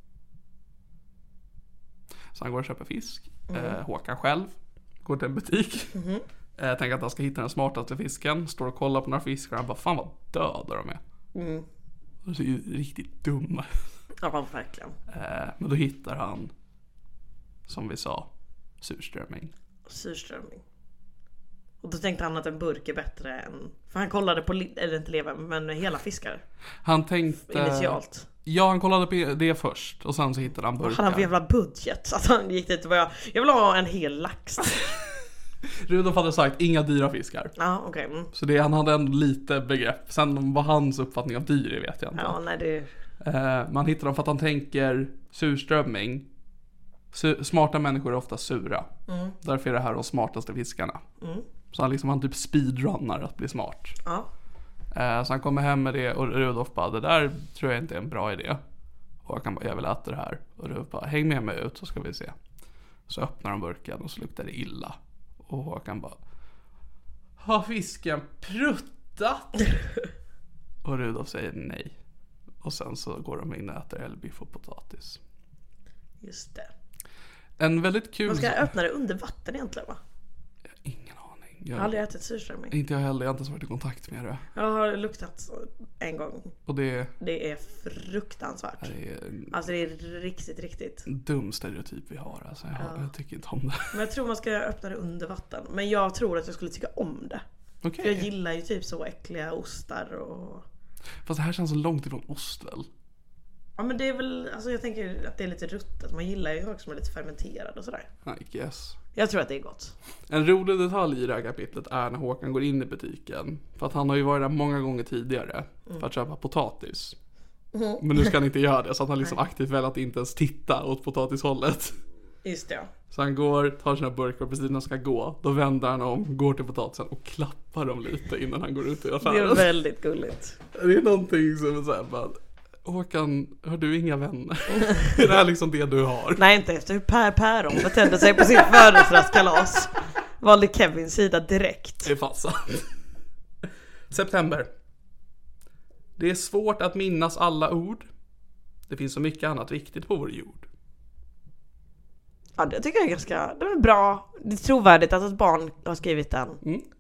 Så han går och köper fisk. Håkan själv går till en butik. Tänker att han ska hitta den smartaste fisken. Står och kollar på några fiskar. Han bara fan vad döda de är. De ser ju riktigt dumma. Ja, verkligen. Men då hittar han, som vi sa, surströmming. Och då tänkte han att en burk är bättre än... För han kollade på, eller inte lever, men hela fiskar. Han tänkte... Initialt. Ja, han kollade på det först. Och sen så hittade han burkar. Han hade en jävla budget. Så att han gick dit och bara, jag vill ha en hel lax. Rudolf hade sagt inga dyra fiskar. Ja, okej. Så han hade ändå lite begrepp. Sen vad hans uppfattning av dyr vet jag inte. Ja, nej det... Man hittar dem för att han tänker surströmming. Smarta människor är ofta sura. Därför är det här de smartaste fiskarna. Så han typ speedrunnar att bli smart. Så han kommer hem med det. Och Rudolf bara, det där tror jag inte är en bra idé. Och jag kan bara, jag vill äta det här. Och Rudolf bara, häng med mig ut så ska vi se. Så öppnar de burken och så luktar det illa. Och Håkan bara, har fisken pruttat? Och Rudolf säger nej. Och sen så går de in och äter älgbiff och potatis. Just det. En väldigt kul... Man ska öppna det under vatten egentligen, va? Ingen aning. Jag har aldrig ätit surströmming. Inte jag heller, jag har inte ens varit i kontakt med det. Jag har luktat en gång. Och det är fruktansvärt. Alltså det är riktigt dum stereotyp vi har alltså. Jag tycker inte om det. Men jag tror man ska öppna det under vatten. Men jag tror att jag skulle tycka om det. Okay. För jag gillar ju typ så äckliga ostar och... Fast det här känns så långt ifrån ost väl? Ja, men det är väl, alltså jag tänker att det är lite ruttet. Man gillar ju saker som är lite fermenterade och sådär. I guess. Jag tror att det är gott. En rolig detalj i det här kapitlet är när Håkan går in i butiken. För att han har ju varit där många gånger tidigare för att köpa potatis. Men nu ska han inte göra det, så att han liksom aktivt väljer att inte ens titta åt potatishållet. Just det. Så han går, tar sina burkar och precis när han ska gå, då vänder han om, går till potatisen och klappar dem lite innan han går ut i affären. Det är väldigt gulligt. Det är någonting som är såhär bara, Håkan, har du inga vänner? Är det här liksom det du har? Nej, inte efter hur Per Päron betände sig på sin födelsedagskalas. Valde Kevins sida direkt. Det är fan sant. September. Det är svårt att minnas alla ord. Det finns så mycket annat viktigt på vår jord. Ja, det tycker jag är ganska... Det är bra. Det är trovärdigt att ett barn har skrivit den.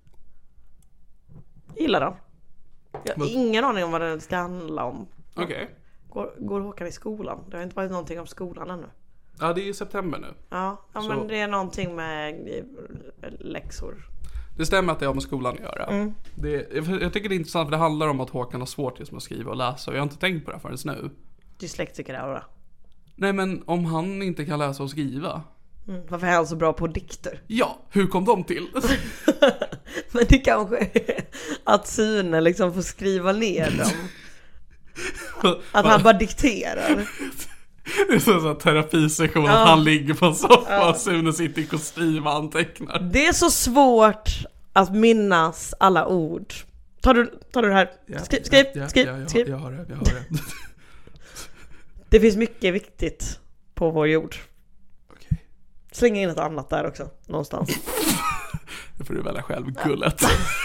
Gillar den. Jag har ingen aning om vad den ska handla om. Okej. Går Håkan i skolan? Det har inte varit någonting om skolan ännu. Ja, det är ju september nu. Ja, men det är någonting med läxor. Det stämmer att det har med skolan att göra. Jag tycker det är intressant för det handlar om att Håkan har svårt just med att skriva och läsa. Och jag har inte tänkt på det förrän nu. Dyslektiker är det. Nej, men om han inte kan läsa och skriva. Varför är han så bra på dikter? Ja, hur kom de till? Men det kanske är att Sune liksom får skriva ner dem. Att han bara dikterar. Det är så terapisession att han ligger på en soffa och Sune sitter i kostym och antecknar. Det är så svårt att minnas alla ord. Tar du det här? Skriv. Jag har det. Det finns mycket viktigt på vår jord. Okej. Släng in ett annat där också, någonstans. Det får du välja själv, gullet.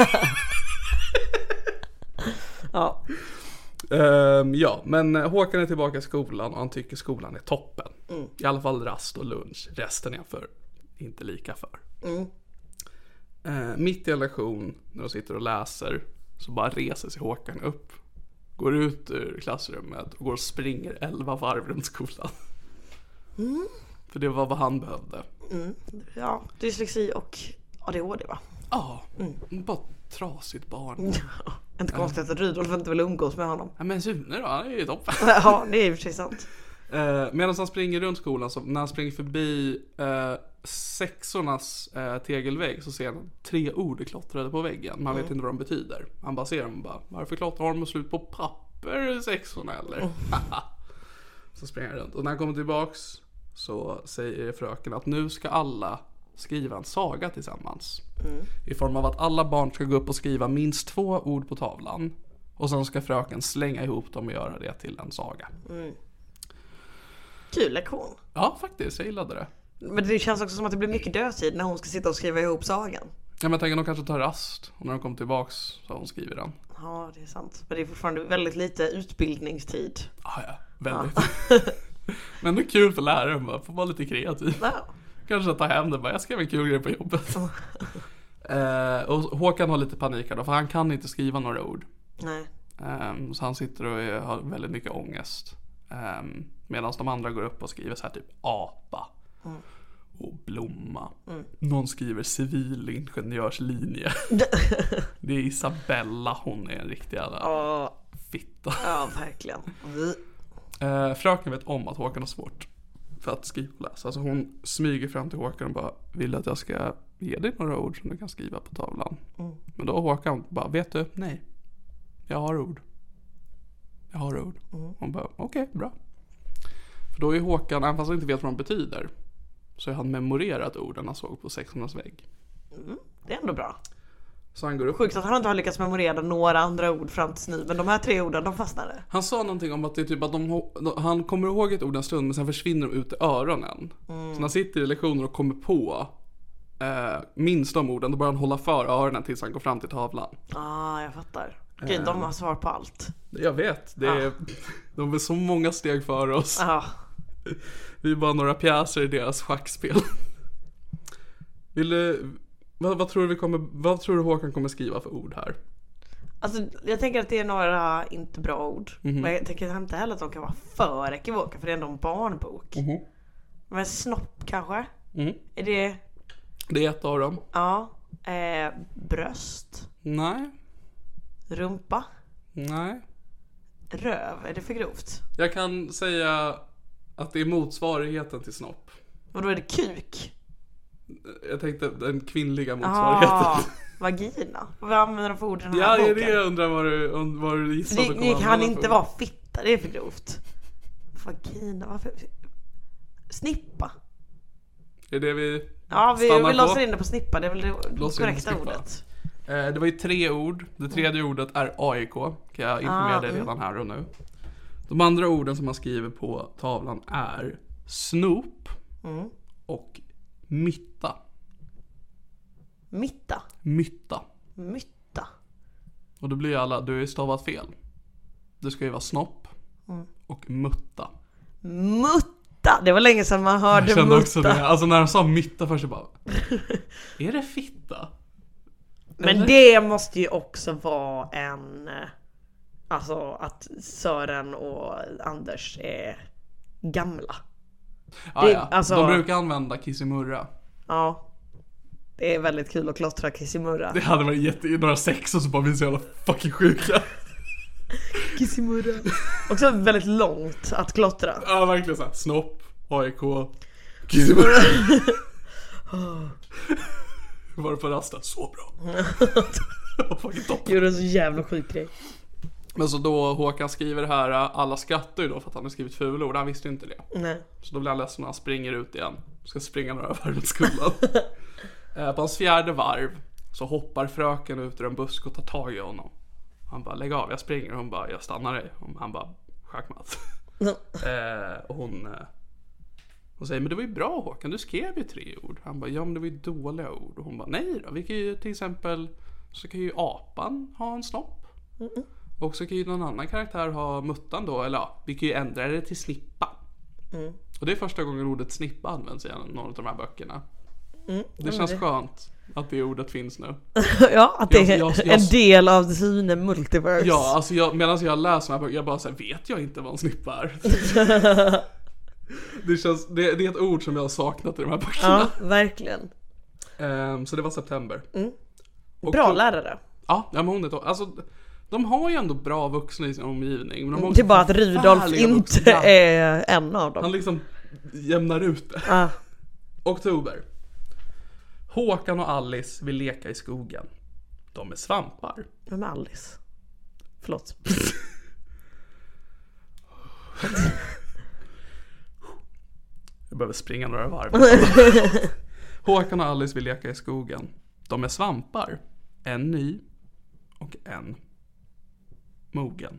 Ja. Ja, men Håkan är tillbaka i skolan och han tycker skolan är toppen. I alla fall rast och lunch. Resten är för inte lika för. Mitt i en lektion, när de sitter och läser, så bara reser sig Håkan upp, går ut ur klassrummet och går och springer 11 varv runt skolan. För det var vad han behövde. Ja, dyslexi och ADHD, va? Ja, bara trasigt barn. Inte konstigt att Rudolf inte vill umgås med honom. Ja, men Sune då, han är ju toppen. Ja, det är ju precis sant. Medan han springer runt skolan, så när han springer förbi sexornas tegelvägg, så ser han 3 ord klottrade på väggen. Man vet inte vad de betyder. Han bara ser dem och bara, varför klottrar de slut på papper, sexorna eller? Så springer han runt. Och när han kommer tillbaks så säger fröken att nu ska alla skriva en saga tillsammans. I form av att alla barn ska gå upp och skriva minst 2 ord på tavlan. Och sen ska fröken slänga ihop dem och göra det till en saga. Kul lektion. Ja, faktiskt. Jag gillade det. Men det känns också som att det blir mycket dödtid när hon ska sitta och skriva ihop sagan. Ja, men jag tänker att de kanske tar rast. Och när de kommer tillbaks så har hon skrivit den. Ja, det är sant. Men det är fortfarande väldigt lite utbildningstid. Ja, väldigt. Men det är kul för läraren bara. Får vara lite kreativ. Ja. Kanske ta hem det bara. Jag skrev en kul grej på jobbet. Och Håkan har lite panik då, för han kan inte skriva några ord. Nej. Så han sitter och har väldigt mycket ångest. Medan de andra går upp och skriver så här typ apa och blomma. Någon skriver civilingenjörslinje. Det är Isabella, hon är en riktig jävla fitta. Ja, verkligen. Fröken vet om att Håkan har svårt för att skriva och läsa. Alltså hon smyger fram till Håkan och bara, vill att jag ska ge dig några ord som du kan skriva på tavlan. Men då Håkan bara, vet du, nej, jag har ord. Hon bara, okej, bra. För då är Håkan, även fast han inte vet vad de betyder, så har han memorerat orden han såg på sexornas vägg. Det är ändå bra. Så han går upp. Sjukt att han inte har lyckats memorera några andra ord fram till nu, men de här 3 orden, de fastnade. Han sa någonting om att det är typ att han kommer ihåg ett ord en stund, men sen försvinner de ut i öronen. Så när han sitter i lektioner och kommer på minst de orden, då börjar han hålla för öronen tills han går fram till tavlan. Jag fattar. Gud, de har svar på allt. Jag vet, de är så många steg före oss. Vi är bara några pjäser i deras schackspel. Vad tror du Håkan kommer skriva för ord här? Alltså, jag tänker att det är några inte bra ord. Men jag tänker inte heller att de kan vara för ekivoka, för det är ändå en barnbok. Men snopp kanske? Är det... Det är ett av dem. Ja. Bröst? Nej. Rumpa? Nej. Röv? Är det för grovt? Jag kan säga att det är motsvarigheten till snopp. Och då är det kuk? Jag tänkte den kvinnliga motsvarigheten. Vagina? Vad använder de för ord i den här boken? boken? Det är det jag undrar vad du gissar. Det kan inte vara fitta, det är för grovt. Vagina, varför? Snippa? Är det vi vi låser in det på snippa. Det är väl det korrekta ordet. Det var ju 3 ord. Det tredje ordet är AIK. Kan jag informera dig redan här och nu. De andra orden som man skriver på tavlan är snop och mytta. Mytta. Och då blir alla, du är stavat fel. Det ska ju vara snopp och mutta. Det var länge sedan man hörde jag kände mutta. Också det. Alltså när de sa mytta först, jag bara, är det fitta? Men eller? Det måste ju också vara en, alltså att Sören och Anders är gamla. Alltså, de brukar använda kissimurra. Ja. Det är väldigt kul att klottra kissimurra. Det hade varit några sex och så bara vi så jävla fucking sjuka. Kissimurra. Också väldigt långt att klottra. Ja, verkligen så här. Snopp, AIK, kissimurra. Var det på rasten? Så bra. Gjorde en så jävla sjuk grej. Men så då Håkan skriver här, alla skrattar ju då för att han har skrivit fula ord. Han visste ju inte det. Nej. Så då blir han ledsen när han springer ut igen. Ska springa några varv runt skolan. På hans 4:e varv så hoppar fröken ut ur en busk och tar tag i honom. Han bara, lägg av, jag springer. Och hon bara, jag stannar dig. Och han bara, schackmatt. Och hon Och säger, men det var ju bra Håkan, du skrev ju 3 ord. Han bara, ja men det var ju dåliga ord. Och hon bara, nej då, vi kan ju till exempel, så kan ju apan ha en snopp. Och så kan ju någon annan karaktär ha muttan då, eller ja, vi kan ju ändra det till snippa. Och det är första gången ordet snippa används i någon av de här böckerna. Det känns skönt att det ordet finns nu. Ja, att det är en del av The Sune Multiverse. Ja, alltså medan jag läser de här böckerna, jag bara säger, vet jag inte vad en snippa är? Det är ett ord som jag har saknat i de här böckerna. Ja, verkligen. Så det var september. Bra lärare. Ja, men hon är alltså, de har ju ändå bra vuxna i sin omgivning, men de har det är bara att Rudolf inte är en av dem. Han liksom jämnar ut det. Oktober. Håkan och Alice vill leka i skogen. De är svampar. Vem är Alice? Förlåt. Jag behöver springa några varv. Håkan och Alice vill leka i skogen. De är svampar. En ny och en mogen.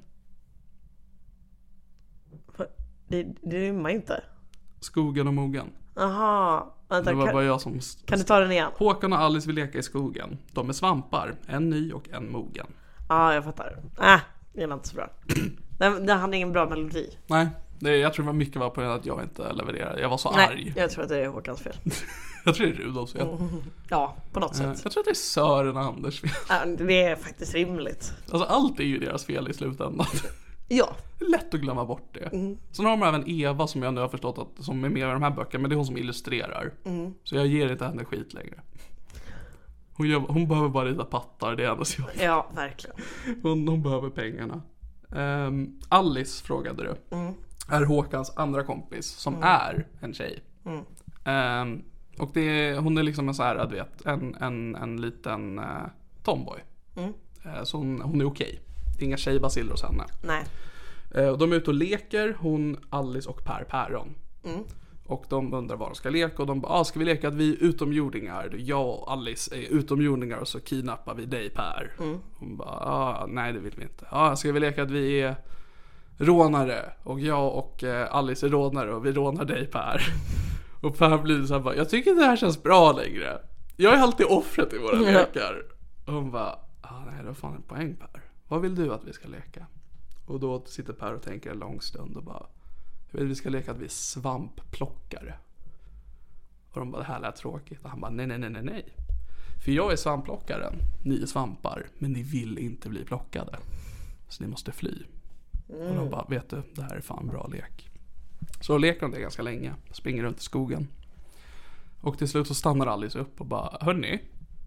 Det rimmar inte. Skogen och mogen. Aha. Vänta, det var bara jag som... Kan du ta den igen? Håkan och Alice vill leka i skogen. De är svampar. En ny och en mogen. Ja, jag fattar. Det är inte så bra. Det hade ingen bra melodi. Nej, jag tror det var mycket var på att jag inte levererade. Jag var så arg. Jag tror att det är Håkans fel. Jag tror det är Rudolfs fel. Ja, på något sätt. Jag tror att det är Sören och Anders fel. Det är faktiskt rimligt. Alltså allt är ju deras fel i slutändan. Ja. Det är lätt att glömma bort det. Sen har man även Eva som jag nu har förstått att, som är med i de här böckerna, men det är hon som illustrerar. Så jag ger inte henne skit längre. Hon behöver bara rita pattar, det är hennes jobb. Ja, verkligen. Hon behöver pengarna. Alice frågade du. Är Håkans andra kompis som är en tjej. Och hon är liksom en så här, du vet, en liten tomboy. Så hon är okej. Det är inga tjejbaciller hos henne. Nej. Och de är ute och leker, hon, Alice och Per Päron. Och de undrar vad de ska leka. Och de bara, ska vi leka att vi är utomjordingar? Jag och Alice är utomjordingar och så kidnappar vi dig, Per. Hon bara, nej det vill vi inte. Ska vi leka att vi är rånare? Och jag och Alice är rånare och vi rånar dig, Per. Och Per blir så här bara, jag tycker inte det här känns bra längre. Jag är alltid offret i våra lekar. Och hon bara, nej det var fan en poäng, Per. Vad vill du att vi ska leka? Och då sitter Per och tänker en lång stund och bara, jag vet vi ska leka att vi är svampplockare. Och de bara, det här lät tråkigt. Och han bara, nej. För jag är svampplockaren, ni är svampar, men ni vill inte bli plockade. Så ni måste fly. Och de bara, vet du, det här är fan en bra lek. Så leker de det ganska länge, springer runt i skogen. Och till slut så stannar Alice upp och bara, hörni,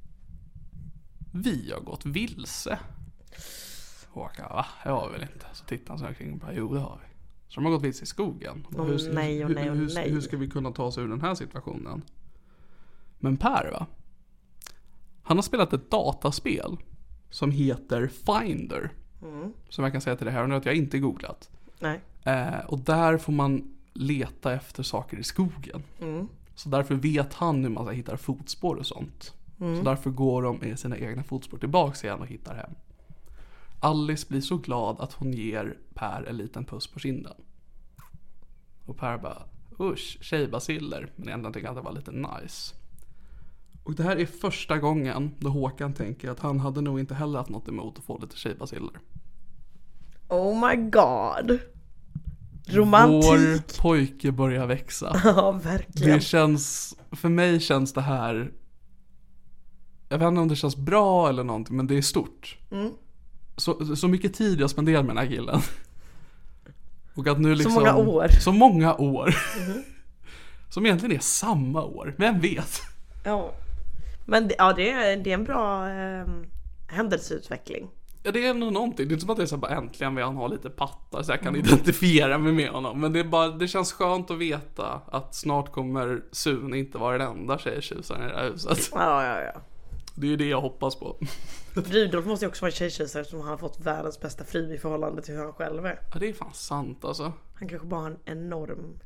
vi har gått vilse. Håkan, va? Det har vi väl inte. Så tittar han så här kring och bara, jo det har vi. Så de har gått vilse i skogen. Hur ska vi kunna ta oss ur den här situationen? Men Per, va? Han har spelat ett dataspel som heter Finder. Som jag kan säga till det här, och nu att jag inte googlat. Nej. Och där får man leta efter saker i skogen. Så därför vet han hur man hittar fotspår och sånt. Så därför går de med sina egna fotspår tillbaka igen och hittar hem. Alice blir så glad att hon ger Per en liten puss på kinden. Och Per bara, usch, tjejbaciller. Men ändå tycker att det var lite nice. Och det här är första gången då Håkan tänker att han hade nog inte heller haft något emot att få lite tjejbaciller. Oh my god. Romantik. Vår pojke börjar växa. Ja, verkligen. Det känns, för mig känns det här, jag vet inte om det känns bra eller någonting, men det är stort. Så mycket tid jag spenderar med den här killen. Och att nu liksom, så många år. Som egentligen är samma år. Vem vet? Ja. Men det är en bra händelseutveckling. Ja, det är nog någonting. Det är inte som att det är så bara äntligen vill han ha lite pattar så jag kan identifiera mig med honom. Men det känns skönt att veta att snart kommer Sun inte vara den enda tjejtjusaren i det här huset. Ja. Det är ju det jag hoppas på. Rudolf måste ju också vara tjejtjusare som han har fått världens bästa fru i förhållande till hur han själv är. Ja, det är fan sant alltså. Han kanske bara har en enorm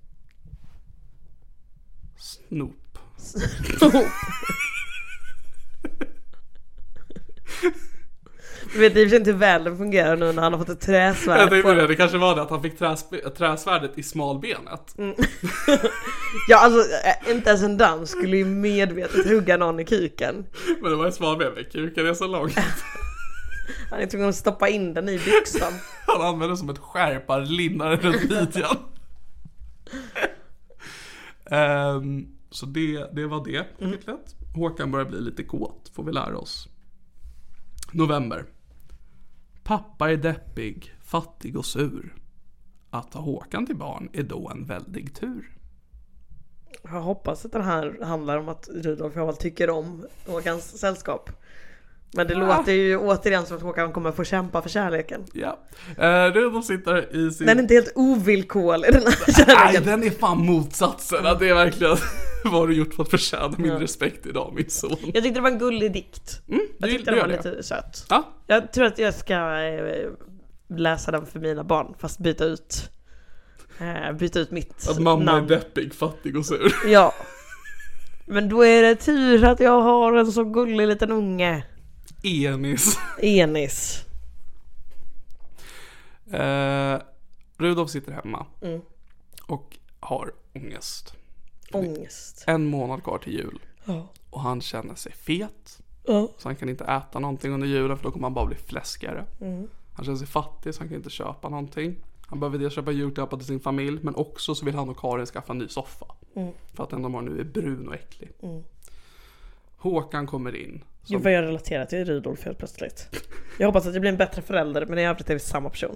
Snop. Vet du inte hur väl den fungerar nu när han har fått ett träsvärd? Jag tänkte det kanske var det att han fick träsvärdet i smalbenet. Ja, alltså inte ens en dans skulle ju medvetet hugga någon i kuken. Men det var ett smalben, kuken är så långt. Han är tvungen att stoppa in den i byxan. Han använder det som ett skärparlinnare runt midjan. Så det var det kapitlet. Håkan börjar bli lite kåt, får vi lära oss. November. Pappa är deppig, fattig och sur. Att ha Håkan till barn är då en väldig tur. Jag hoppas att den här handlar om att Rudolf jag tycker om Håkans sällskap. Men det låter ju återigen som att Håkan kommer få kämpa för kärleken. Ja. Rudolf sitter i sin... Den är inte helt ovillkorlig, den här kärleken. Nej, den är fan motsatsen. Att det är verkligen... Vad har du gjort för att förtjäna min respekt idag, min son? Jag tyckte det var en gullig dikt. Jag tyckte den var lite söt. Ja? Jag tror att jag ska läsa den för mina barn. Fast byta ut mitt att mamma namn. Är deppig, fattig och sur. Ja. Men då är det tur att jag har en så gullig liten unge. Enis. Rudolf sitter hemma och har ångest. En månad kvar till jul. Och han känner sig fet. Så han kan inte äta någonting under julen, för då kommer han bara bli fläskigare. Han känner sig fattig, så han kan inte köpa någonting. Han behöver dels köpa julklappar till sin familj, men också så vill han och Karin skaffa en ny soffa. För att den de har nu är brun och äcklig. Håkan kommer in. Gud vad jag relaterar till Rudolf helt plötsligt. Jag hoppas att jag blir en bättre förälder, men i övrigt är vi samma person.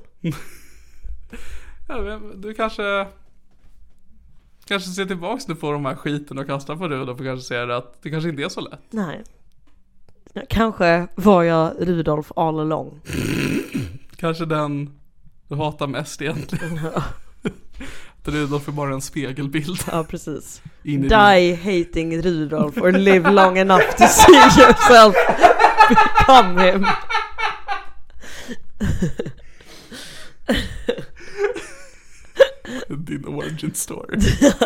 Du kanske ser tillbaks nu på de här skiten och kastar på Rudolf och kanske ser att det kanske inte är så lätt. Nej. Kanske var jag Rudolf all along. Kanske den du hatar mest egentligen. Att Rudolf är bara en spegelbild. Ja, precis. Die hating Rudolf or live long enough to see yourself become him. Din origin story.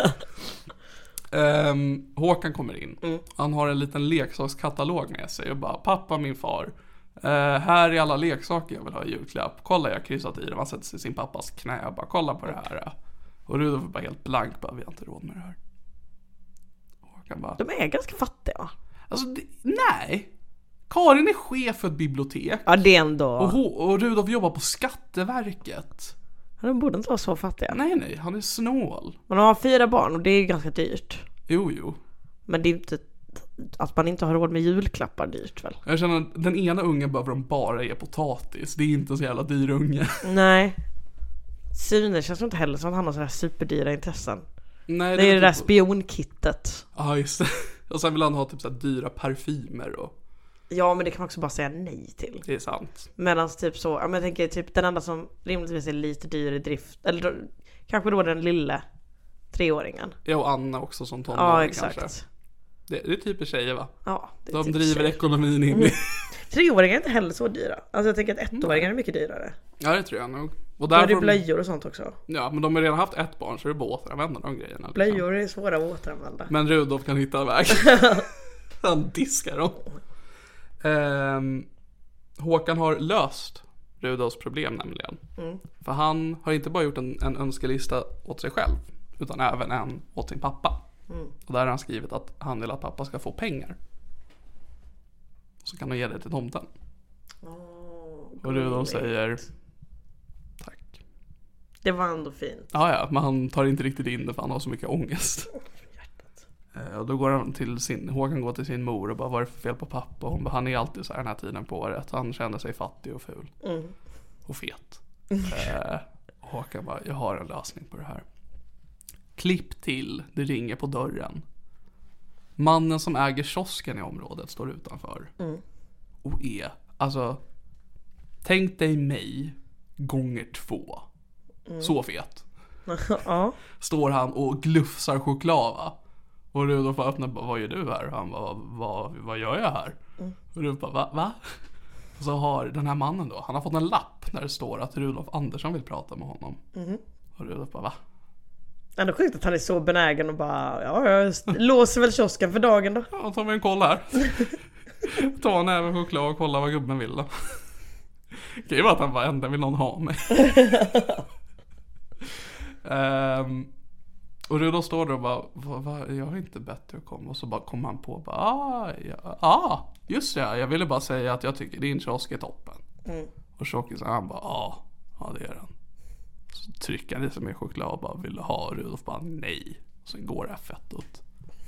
Håkan kommer in. Han har en liten leksakskatalog med sig och bara, pappa, min far, här är alla leksaker jag vill ha i julklapp. Kolla, jag har kryssat i det. Man sätter sig i sin pappas knä och bara, kolla på det här. Och Rudolf är bara helt blank, bara, vi har inte råd med det här. Håkan bara, de är ganska fattiga. Alltså, nej. Karin är chef för ett bibliotek. Ja, det ändå. Och Rudolf jobbar på Skatteverket. De borde inte vara så fattiga. Nej, han är snål. Man har 4 barn och det är ganska dyrt. Jo. Men det är inte att man inte har råd med julklappar dyrt väl? Jag känner att den ena ungen behöver de bara ge potatis. Det är inte så jävla dyr unge. Nej. Sune känns inte heller som att han har så här superdyra intressen. Nej, det är det där spionkittet. Ja, just det. Och sen vill han ha typ så här dyra parfymer och... Ja, men det kan man också bara säga nej till. Det är sant. Medan typ så, ja, men jag tänker typ den enda som rimligtvis är lite dyr i drift, eller då, kanske då den lilla 3-åringen. Ja, och Anna också som tonåring. Ja, exakt. Kanske. Det är typ tjejer, va? Ja, det är de typ driver tjejer. Ekonomin in i... 3-åringar är inte heller så dyra. Alltså jag tänker att 1-åringar är mycket dyrare. Ja, det tror jag nog. Och då är det blöjor och sånt också. Ja, men de har redan haft ett barn, så det är bara att återanvända de grejerna. Liksom. Blöjor är svåra att återanvända. Men Rudolf kan hitta en väg. Han diskar dem. Håkan har löst Rudolfs problem nämligen. För han har inte bara gjort en önskelista åt sig själv, utan även en åt sin pappa. Och där har han skrivit att han vill att pappa ska få pengar. Så kan han ge det till tomten. Och Rudolf säger tack. Det var ändå fint. Ja, men han tar inte riktigt in det för han har så mycket ångest. Och då går han till Håkan går till sin mor och bara, vad är det för fel på pappa? Och hon bara, han är alltid så här den här tiden på året. Han känner sig fattig och ful. Och fet. Håkan bara, jag har en lösning på det här. Klipp till, det ringer på dörren. Mannen som äger kiosken i området står utanför. Och alltså, tänk dig mig gånger 2. Så fet. Står han och glufsar choklad, va? Och Rudolf bara öppnar, vad gör du här? Han bara, vad gör jag här? Och Rudolf bara, va? Och så har den här mannen då, han har fått en lapp där det står att Rudolf Andersson vill prata med honom. Och Rudolf bara, va? Ändå sjukt att han är så benägen och bara, jag låser väl kiosken för dagen då. Ja, tar vi en koll här. Ta en även choklad och kolla vad gubben vill då. Det är bara att han bara ändå vill någon ha mig. Och Rudolf står där och bara, jag har inte bättre att komma. Och så bara kommer han på, just det, jag ville bara säga att jag tycker din kiosk är toppen. Och tjockisen han bara, ja det är den. Så trycker han i sig med choklad och bara, vill du ha? Rudolf bara, nej. Och sen går det här fettot.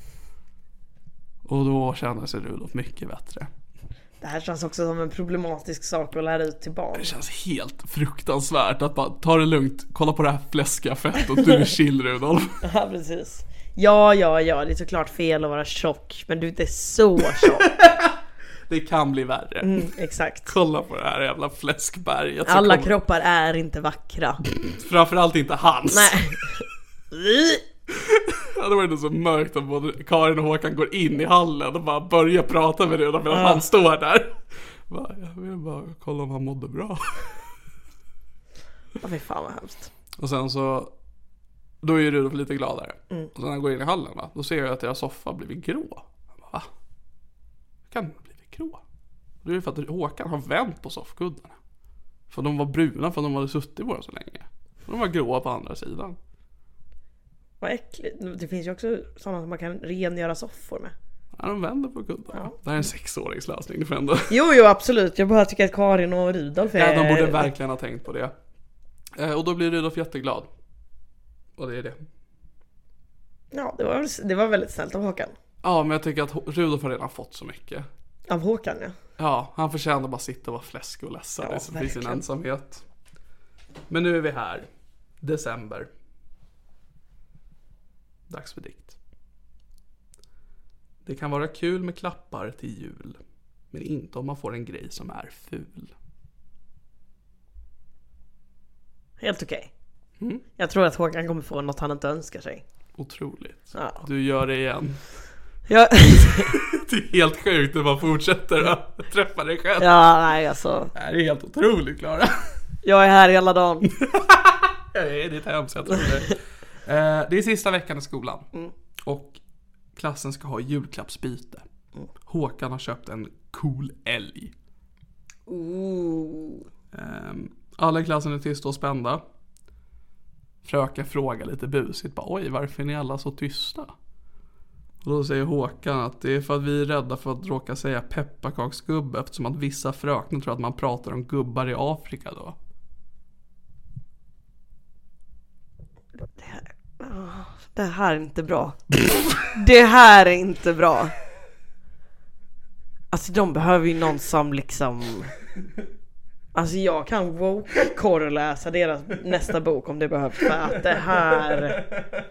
Och då känner sig Rudolf mycket bättre. Det här känns också som en problematisk sak att lära ut till barn. Det känns helt fruktansvärt att bara ta det lugnt, kolla på det här fläskiga fettot, du är chill Rudolf. Ja, precis. Ja, det är såklart fel att vara tjock, men du är inte så tjock. Det kan bli värre. Exakt. Kolla på det här jävla fläskberget. Alla kroppar är inte vackra. Framförallt inte hans. Nej. Ja, det var inte så mörkt att både Karin och Håkan går in i hallen och bara börjar prata med Rudolf medan han står där. Jag vill bara kolla om han mådde bra. Ja, fy fan vad hemskt. Och sen så, då är ju Rudolf lite gladare. Och sen när han går in i hallen, då ser jag att deras soffa har blivit grå. Va? Hur kan den ha blivit grå? Det är ju för att Håkan har vänt på soffkuddarna. För de var bruna för att de hade suttit på dem så länge. De var gråa på andra sidan. Vad äckligt. Det finns ju också sådana som man kan rengöra soffor med. Ja, de vänder på kuddarna. Ja. Det här är en 6-åringslösning. Du får ändå... Jo, absolut. Jag bara tycker att Karin och Rudolf är... Ja, de borde verkligen ha tänkt på det. Och då blir Rudolf jätteglad. Och det är det. Ja, det var väldigt snällt av Håkan. Ja, men jag tycker att Rudolf har redan fått så mycket. Av Håkan, ja. Ja, han förtjänar bara sitta och vara fläsk och ledsen. Ja, det är sin ensamhet. Men nu är vi här. December. Dags för dikt. Det kan vara kul med klappar till jul, men inte om man får en grej som är ful. Helt okej. Jag tror att Håkan kommer få något han inte önskar sig. Otroligt. Ja. Du gör det igen. Ja. Det är helt sjukt att man fortsätter att träffa dig själv. Ja, nej alltså. Det är helt otroligt, Klara. Jag är här hela dagen. Det är ditt hemskt, jag tror det. Det är sista veckan i skolan. Och klassen ska ha julklappsbyte. Håkan har köpt en cool älg. Alla i klassen är tysta och spända. Fröken frågar lite busigt. Oj, varför är ni alla så tysta? Och då säger Håkan att det är för att vi är rädda för att råka säga pepparkaksgubbe, eftersom att vissa fröknar tror att man pratar om gubbar i Afrika då. Det här är inte bra. Det här är inte bra. Alltså de behöver ju någon som liksom... Alltså jag kan woke-korreläsa deras nästa bok om det behövs. För att det här...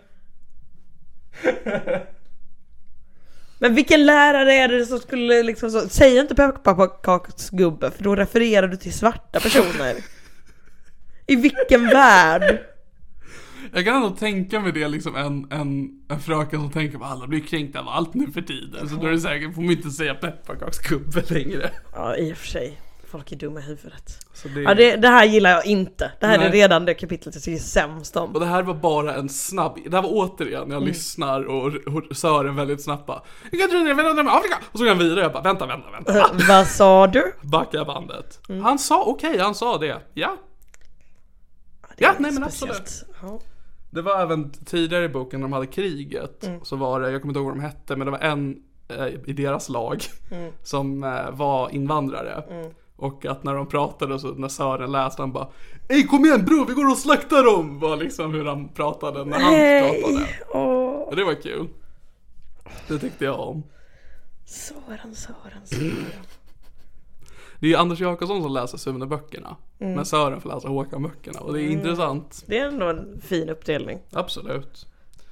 Men vilken lärare är det som skulle liksom så... Säg inte pepparkaksgubbe, för då refererar du till svarta personer. I vilken värld? Jag kan ändå tänka mig det liksom en fröken som tänker på alla blir kränkta av allt nu för tiden. Så då är det säkert, får man inte säga pepparkaksgubbe längre. Ja, i och för sig. Folk är dumma i huvudet. Så det... Ja, det här gillar jag inte. Det här är redan det kapitlet jag tycker är sämst om. Och det här var bara en snabb... Det här var återigen, jag lyssnar och Sören väldigt snabba. Jag kan tro det, vänta med Afrika. Och så går han vidare, jag bara, vänta. Vad sa du? Backa bandet. Han sa, okej, han sa det. Ja. Ja, nej men absolut. Ja. Det var även tidigare i boken när de hade kriget. Så var det, jag kommer inte ihåg vad de hette, men det var en i deras lag som var invandrare. Och att när de pratade, så när Sören läste, han bara, ej kom igen bro, vi går och slaktar dem. Var liksom hur han pratade när han pratade. Och det var kul. Det tyckte jag om. Sören. Det är Anders Jakobsson som läser Sune-böckerna. Men Sören får läsa Håkan-böckerna. Och det är intressant. Det är ändå en fin uppdelning. Absolut.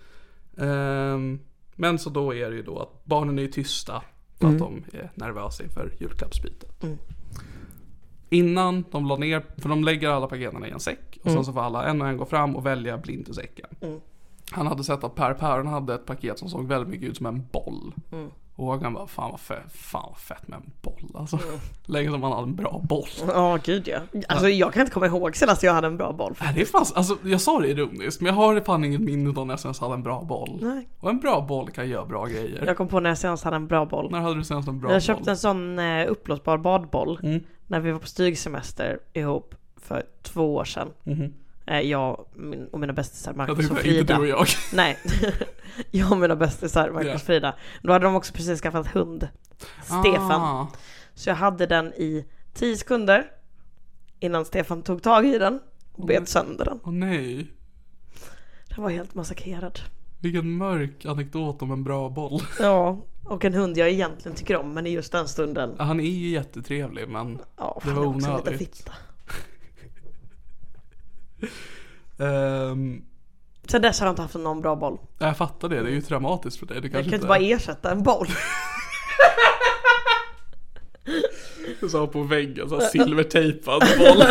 Men så då är det ju då att barnen är tysta för att de är nervösa inför julklappsbytet. Innan de la ner, för de lägger alla paketen i en säck. Och sen så får alla en och en gå fram och välja blint i säcken. Han hade sett att Per hade ett paket som såg väldigt mycket ut som en boll. Och Håkan bara, fan vad fett med en boll alltså. Länge som man hade en bra boll. Ja, gud ja. Alltså jag kan inte komma ihåg senast jag hade en bra boll. Nej, det är fan, alltså jag sa det ironiskt, men jag har fan inget minne av när jag senast hade en bra boll. Nej. Och en bra boll kan göra bra grejer. Jag kom på när jag senast hade en bra boll. När hade du senast en bra boll? Jag köpte en sån uppblåsbar badboll när vi var på stygsemester ihop för 2 år sedan. Jag och mina bästisar Marcus och Frida. Inte du och jag. Nej, jag och mina bästisar Marcus och Frida. Då hade de också precis skaffat hund, Stefan. Så jag hade den i 10 sekunder innan Stefan tog tag i den och bet sönder den. Åh nej. Den var helt massakrerad. Vilken mörk anekdot om en bra boll. Ja, och en hund jag egentligen tycker om, men i just den stunden. Ja, han är ju jättetrevlig, men det var onödigt. Sen dess har jag inte haft någon bra boll. Jag fattar det är ju traumatiskt för dig. Jag kan inte bara ersätta en boll. Du sa på väggen, så silvertejpad boll.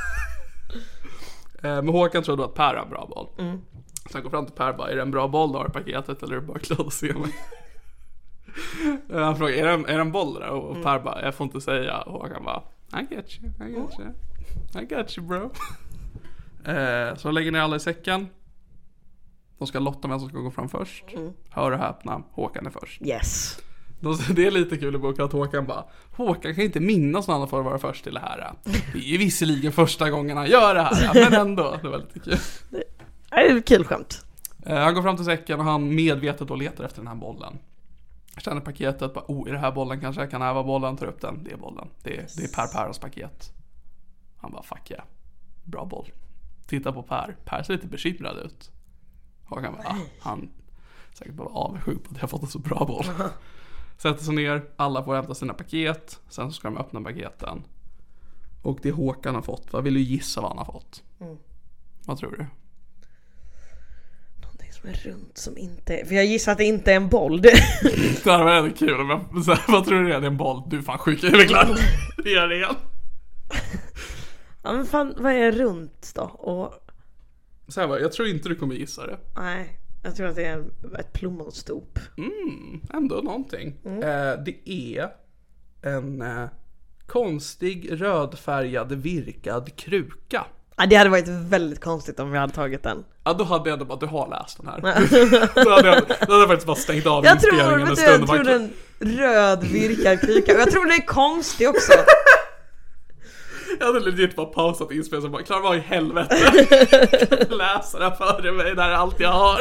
Men Håkan tror då att Per har en bra boll. Så han går fram till Per och bara, är det en bra boll du har i paketet eller är det bara klädd och se mig? Han frågar, är det en boll där? Och Per bara, jag får inte säga. Och Håkan bara, I got you bro. Så lägger ni alla i säcken. De ska lotta vem som ska gå fram först. Hör och häpna, Håkan är först. Yes. Det är lite kul i boken att Håkan kan inte minnas någon annan för att vara först till det här. Det är ju visserligen första gången han gör det här, men ändå, det var lite kul. Det är ett kul skämt. Han går fram till säcken och han medvetet då letar efter den här bollen. Känner paketet, bara, är det här bollen kanske? Kan det här vara bollen? Tar upp den, det är bollen. Det är Per's paket. Han bara, fuck yeah, bra boll. Titta på Per ser lite bekymrad ut. Håkan bara, han säkert bara avundsjuk på att jag fått en så bra boll. Sätter sig ner, alla får hämta sina paket. Sen så ska de öppna paketen. Och det Håkan har fått, vad vill du gissa vad han har fått? Vad tror du? Någonting som är runt som inte... För jag gissar att det inte är en boll. Det här var väldigt kul. Men vad tror du det är en boll? Du är fan sjuk, är det klart? Det gör det igen. Ja men fan, vad är runt då? Och... Så här, jag tror inte du kommer gissa det. Nej, jag tror att det är ett plommonstop. Ändå någonting. Det är en konstig rödfärgad virkad kruka. Ja, det hade varit väldigt konstigt om vi hade tagit den. Ja, då hade jag ändå bara, du har läst den här. då hade jag faktiskt bara stängt av inspelningen en stund. Jag tror en röd virkad kruka. Och jag tror det är konstigt också. Jag hade legit bara pausat inspelningen och bara, klar vad i helvete. Läsa det före mig, där är allt jag har.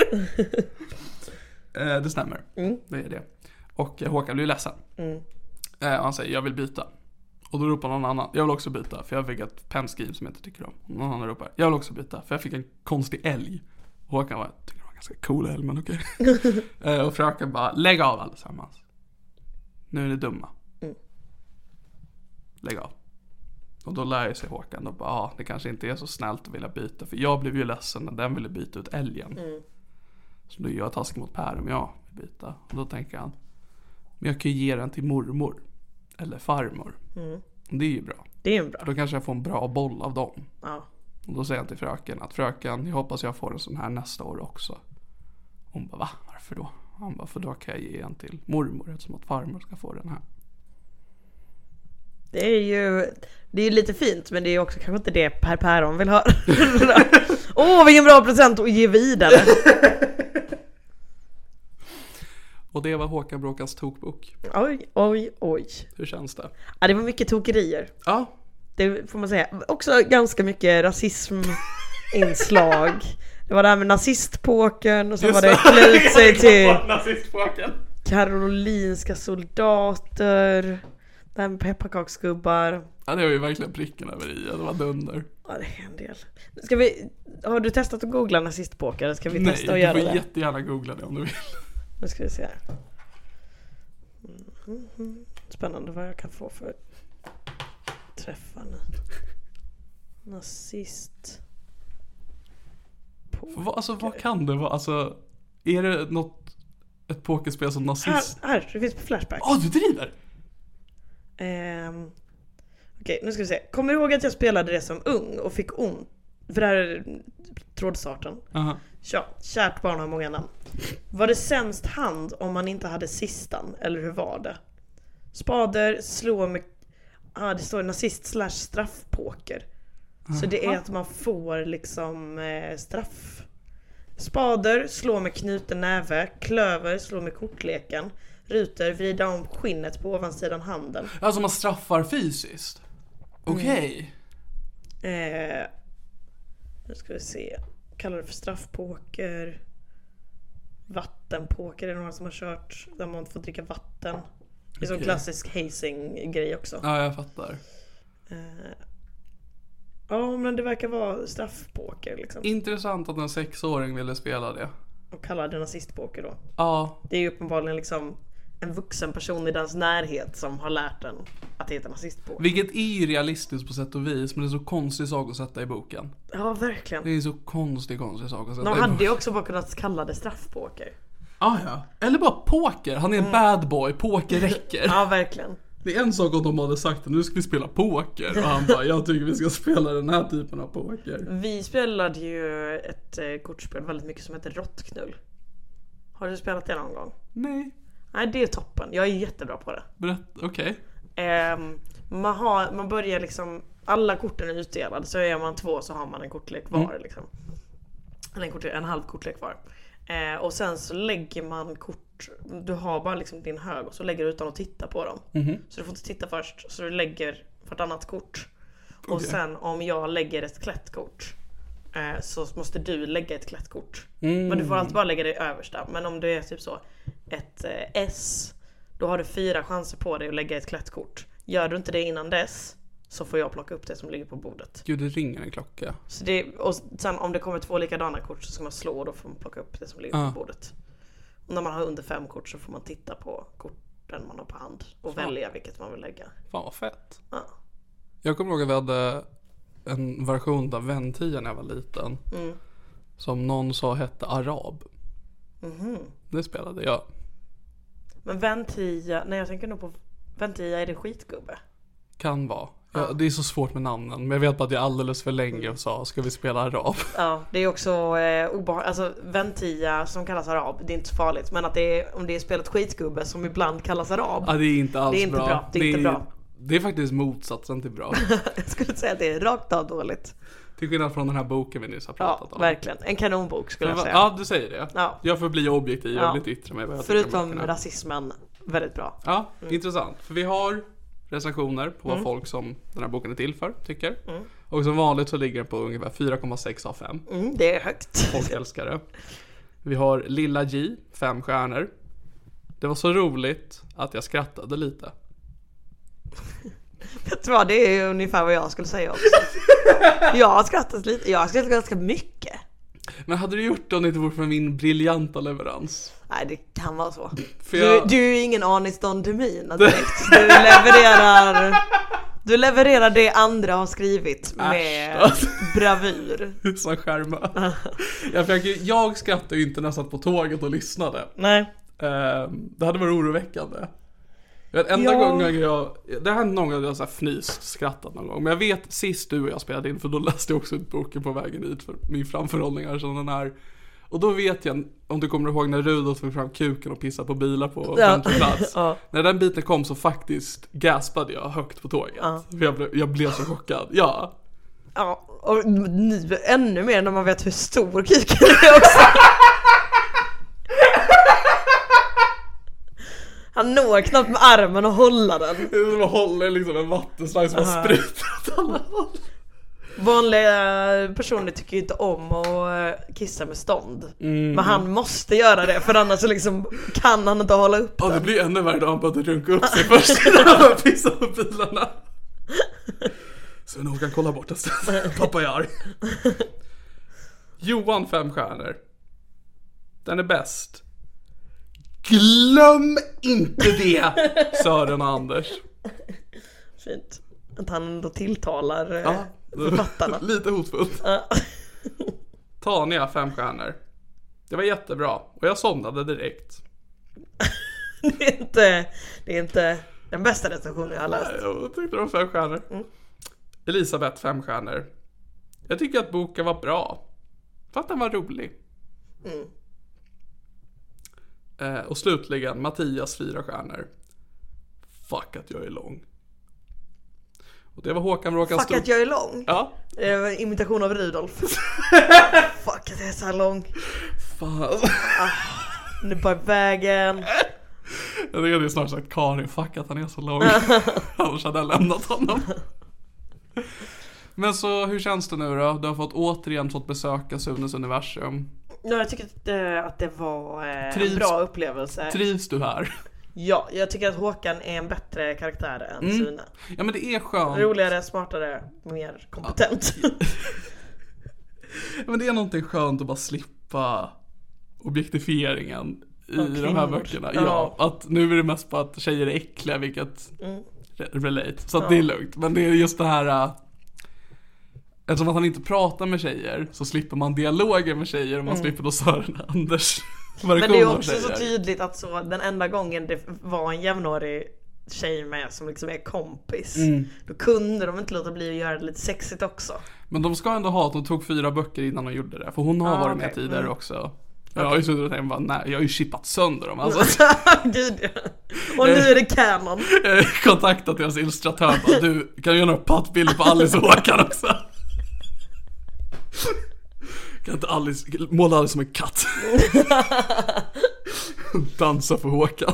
Det stämmer. Det är det. Och Håkan blir ledsen. Och han säger, jag vill byta. Och då ropar någon annan, jag vill också byta. För jag fick ett pennskriv som jag inte tycker om. Någon annan ropar, jag vill också byta. För jag fick en konstig älg. Och Håkan var, jag tycker det var en ganska cool älg, men okej. Och fröken bara, lägg av allesammans. Nu är ni dumma. Lägg av. Och då lär sig Håkan och bara, det kanske inte är så snällt att vilja byta. För jag blev ju ledsen när den ville byta ut älgen. Så då gör jag taskig mot Per om jag vill byta. Och då tänker han, men jag kan ju ge den till mormor. Eller farmor. Och det är ju bra. Det är ju bra. Då kanske jag får en bra boll av dem. Ja. Och då säger han till fröken att fröken, jag hoppas jag får en sån här nästa år också. Hon bara, va? Varför då? Han bara, för då kan jag ge en till mormor eftersom att farmor ska få den här. Det är ju lite fint, men det är också kanske inte det Per Päron vill ha. Vilken bra present att ge vidare. Och det var Håkan Bråkans tokbok. Oj. Hur känns det? Ja, det var mycket tokerier. Ja. Det får man säga. Också ganska mycket rasisminslag. Det var det här med nazistpåken och så var det klut sig till karolinska soldater. Det här med pepparkaksgubbar. Ja, det var ju verkligen pricken över i. Det var dunder. Ja, det är en del. Har du testat att googla nazistpåkar? Eller ska vi testa att göra det? Nej, du får jättegärna googla det om du vill. Nu ska vi se här. Spännande vad jag kan få för träffar nu. Nazist. Vad kan det vara? Alltså, är det ett pokerspel som nazist? Här, det finns på Flashback. Du driver! Okej, nu ska vi se. Kommer du ihåg att jag spelade det som ung och fick ont? För det här är trådstarten. Ja, kärt barn har många namn. Var det sämst hand om man inte hade sistan? Eller hur var det? Spader, slå med... det står nazist / straffpoker. Så det är att man får liksom straff. Spader, slå med knuten näve. Klöver, slå med kortleken. Ruter, vrida om skinnet på ovansidan handen. Alltså man straffar fysiskt? Okej. Nu ska vi se. Kallar det för straffpoker. Vattenpoker är det några som har kört. Där man får dricka vatten. Det är som klassisk hazing-grej också. Ja, jag fattar. Ja, men det verkar vara straffpoker liksom. Intressant att en 6-åring ville spela det. Och kallar det nazistpoker då. Ja. Det är ju uppenbarligen liksom en vuxen person i dens närhet som har lärt den att det heter nazistpoker. Vilket är ju realistiskt på sätt och vis, men det är så konstig sak att sätta i boken. Ja, verkligen. Det är så konstig sak att sätta i boken. De hade ju också bara kunnat kalla det straffpoker. Ja. Eller bara poker. Han är en bad boy, poker räcker. Ja, verkligen. Det är en sak om de hade sagt att nu ska vi spela poker. Och han bara, jag tycker vi ska spela den här typen av poker. Vi spelade ju ett kortspel väldigt mycket som heter Råttknull. Har du spelat det någon gång? Nej, det är toppen. Jag är jättebra på det. Okej. Man börjar liksom, alla korten är utdelade. Så är man 2 så har man en kortlek var liksom. Eller en halv kortlek var. Och sen så lägger man kort. Du har bara liksom din hög och så lägger du utan att titta på dem. Så du får inte titta först. Så du lägger vartannat kort. Och sen om jag lägger ett klättkort så måste du lägga ett klättkort. Men du får alltid bara lägga det översta. Men om det är typ så ett S, då har du 4 chanser på dig att lägga ett klättkort. Gör du inte det innan dess så får jag plocka upp det som ligger på bordet. Gud, det ringer en klocka. Så och sen om det kommer 2 likadana kort så ska man slå och då får man plocka upp det som ligger på bordet. Och när man har under 5 kort så får man titta på korten man har på hand och välja vilket man vill lägga. Fan vad fett. Ja. Jag kommer ihåg att vi hade en version av Ventia när jag var liten. Som någon sa hette Arab. Det spelade jag. Men Ventia, nej jag tänker nog på Ventia, är det skitgubbe? Kan vara. Ja, det är så svårt med namnen. Men jag vet bara att jag alldeles för länge och sa, ska vi spela Arab? Ja, det är också alltså Ventia som kallas Arab, det är inte så farligt. Men att om det är spelet skitgubbe som ibland kallas Arab. Ja, det är inte alls det är inte bra. Det är inte bra. Det är faktiskt motsatsen till bra. Jag skulle säga att det är rakt av dåligt. Till skillnad från den här boken vi nyss har pratat om. Ja, verkligen. En kanonbok skulle jag säga. Ja, du säger det. Ja. Jag får bli objektiv och lite yttre mig. Förutom rasismen, väldigt bra. Ja, intressant. För vi har recensioner på vad folk som den här boken är till för tycker. Och som vanligt så ligger den på ungefär 4,6 av 5. Det är högt. Folk älskar det. Vi har Lilla J, 5 stjärnor. Det var så roligt att jag skrattade lite. Jag tror det är ungefär vad jag skulle säga också. Jag har skrattat lite. Jag har skrattat ganska mycket. Men hade du gjort det om det inte vore för min briljanta leverans? Nej, det kan vara så. För du är ju ingen Aniston Demina direkt. Du levererar det andra har skrivit med bravur. Som skärma. Jag skrattade ju inte när jag satt på tåget och lyssnade. Nej. Det hade varit oroväckande. Enda gången det har hänt någon gång att jag så här fnyst, skrattat någon gång. Men jag vet sist du och jag spelade in, för då läste jag också ut boken på vägen hit för min framförhållning är som den här. Och då vet jag, om du kommer ihåg när Rudolf fick fram kuken och pissade på bilar på offentlig plats. När den biten kom så faktiskt gaspade jag högt på tåget. För jag blev så chockad. Ja, och nu ännu mer när man vet hur stor kuken är också. Han når knappt med armen och hålla den. Det är som att hålla liksom en vattenslang som har sprutat alla håll. Vanliga personer tycker ju inte om att kissa med stånd. Men han måste göra det, för annars så liksom kan han inte hålla upp den. Det blir ännu värre då han började runka upp sig först när han pissar på bilarna. Så nog kan kolla bort det. Pappa är arg. Johan 5 stjärnor. Den är bäst. Glöm inte det, Sören och Anders. Fint. Att han ändå tilltalar författarna. Lite hotfullt. Tania 5 stjärnor. Det var jättebra. Och jag somnade direkt. Det är inte den bästa recensionen jag har läst. Jag tyckte det var 5 stjärnor. Elisabeth 5 stjärnor. Jag tycker att boken var bra. För att den var rolig. Och slutligen Mattias 4 stjärnor. Fuck att jag är lång. Och det var Håkan Bråkans Fuck att jag är lång? Ja. Imitation av Rudolf. Fuck att jag är så här lång. Fan. Nu är bara vägen. Jag hade ju snart sagt Karin, fuck att han är så lång. Annars hade jag lämnat honom. Men så hur känns det nu då? Du har återigen fått besöka Sunes universum. Ja, jag tycker att det var en bra upplevelse. Trivs du här? Ja, jag tycker att Håkan är en bättre karaktär än Sune. Ja, men det är skönt. Roligare, smartare, mer kompetent. Men det är någonting skönt att bara slippa objektifieringen i de här böckerna. Ja, att nu är det mest på att tjejer är äckliga, vilket relate. Så att det är lugnt. Men det är just det här... Eftersom att han inte pratar med tjejer så slipper man dialoger med tjejer och man slipper då Sören Anders. Men det är också så tydligt att så den enda gången det var en jämnårig tjej med som liksom är kompis, då kunde de inte låta bli att göra det lite sexigt också. Men de ska ändå ha att de tog 4 böcker innan de gjorde det. För hon har varit med tidigare också. Jag har ju suttit och tänkt bara, nej, jag har ju chippat sönder dem alltså. Gud, ja. Och nu är det canon. Jag har kontaktat deras illustratör bara, du, kan du göra några pattbilder på Alice och Håkan också? Kan inte Alice måla Alice som en katt? Dansa för Håkan.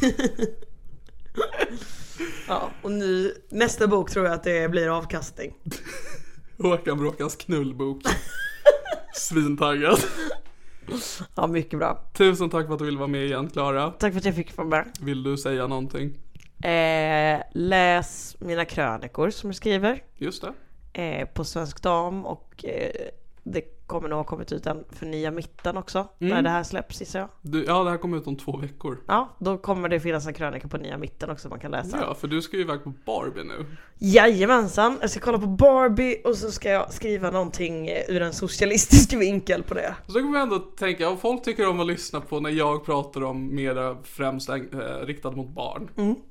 Ja, och nu nästa bok tror jag att det blir avkastning. Håkan Bråkans knullbok. Svintaggad. Ja, mycket bra. Tusen tack för att du ville vara med igen, Klara. Tack för att jag fick vara med. Vill du säga någonting? Läs mina krönikor som jag skriver. Just det. På Svensk Dam, och det kommer nog ha kommit ut en för Nya Mitten också, när det här släpps, gissar jag. Ja, det här kommer ut om 2 veckor. Ja, då kommer det finnas en krönika på Nya Mitten också man kan läsa. Ja, för du ska ju iväg på Barbie nu. Jajamensan, jag ska kolla på Barbie och så ska jag skriva någonting ur en socialistisk vinkel på det. Så då kan man ändå tänka, om folk tycker om att lyssna på när jag pratar om mer främst riktad mot barn.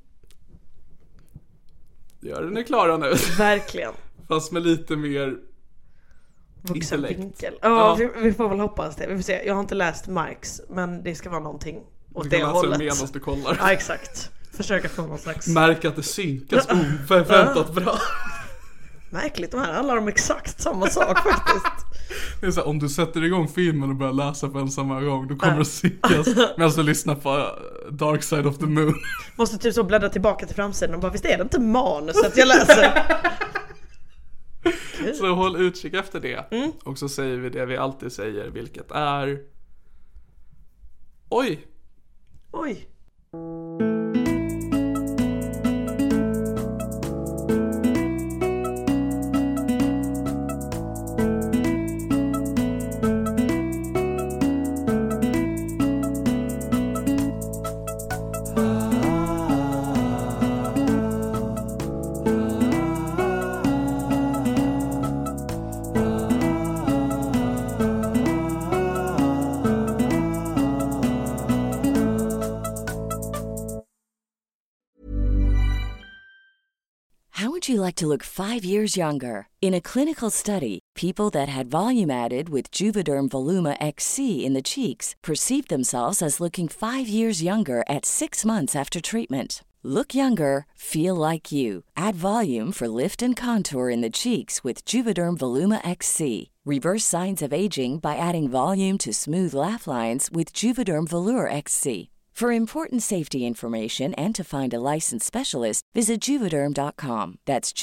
Gör den är klara nu. Verkligen. Fast med lite mer vuxenvinkel. Ja, vi får väl hoppas det. Vi får se. Jag har inte läst Marx, men det ska vara någonting åt det hållet. Du kan läsa medan du kollar. Ja, exakt. Försöka få någon slags... Märk att det synkas oförväntat bra. Märkligt, de här handlar om exakt samma sak faktiskt. Det är så här, om du sätter igång filmen och börjar läsa på en samma gång, då kommer det synkas medan du lyssnar på Dark Side of the Moon. Måste typ så bläddra tillbaka till framsidan och bara, visst är det inte manuset jag läser? Så håll utkik efter det. Och så säger vi det vi alltid säger, vilket är... Oj. How would you like to look 5 years younger? In a clinical study, people that had volume added with Juvederm Voluma XC in the cheeks perceived themselves as looking 5 years younger at 6 months after treatment. Look younger, feel like you. Add volume for lift and contour in the cheeks with Juvederm Voluma XC. Reverse signs of aging by adding volume to smooth laugh lines with Juvederm Volure XC. For important safety information and to find a licensed specialist, visit Juvederm.com. That's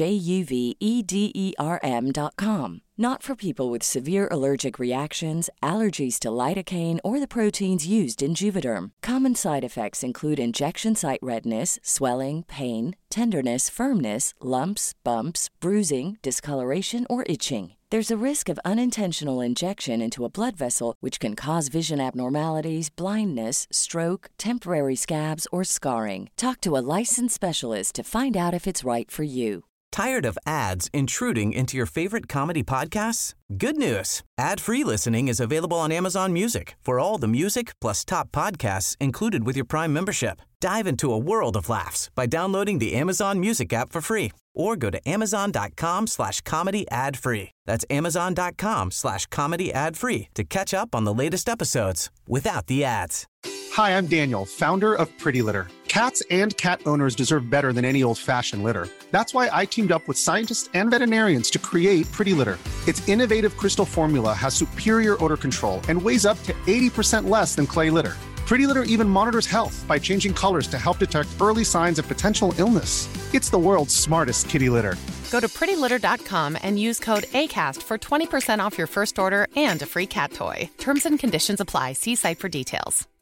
JUVEDERM.com. Not for people with severe allergic reactions, allergies to lidocaine, or the proteins used in Juvederm. Common side effects include injection site redness, swelling, pain, tenderness, firmness, lumps, bumps, bruising, discoloration, or itching. There's a risk of unintentional injection into a blood vessel, which can cause vision abnormalities, blindness, stroke, temporary scabs, or scarring. Talk to a licensed specialist to find out if it's right for you. Tired of ads intruding into your favorite comedy podcasts? Good news. Ad-free listening is available on Amazon Music for all the music plus top podcasts included with your Prime membership. Dive into a world of laughs by downloading the Amazon Music app for free or go to amazon.com/comedy ad free. That's amazon.com/comedy ad free to catch up on the latest episodes without the ads. Hi, I'm Daniel, founder of Pretty Litter. Cats and cat owners deserve better than any old-fashioned litter. That's why I teamed up with scientists and veterinarians to create Pretty Litter. Its innovative crystal formula has superior odor control and weighs up to 80% less than clay litter. Pretty Litter even monitors health by changing colors to help detect early signs of potential illness. It's the world's smartest kitty litter. Go to prettylitter.com and use code ACAST for 20% off your first order and a free cat toy. Terms and conditions apply. See site for details.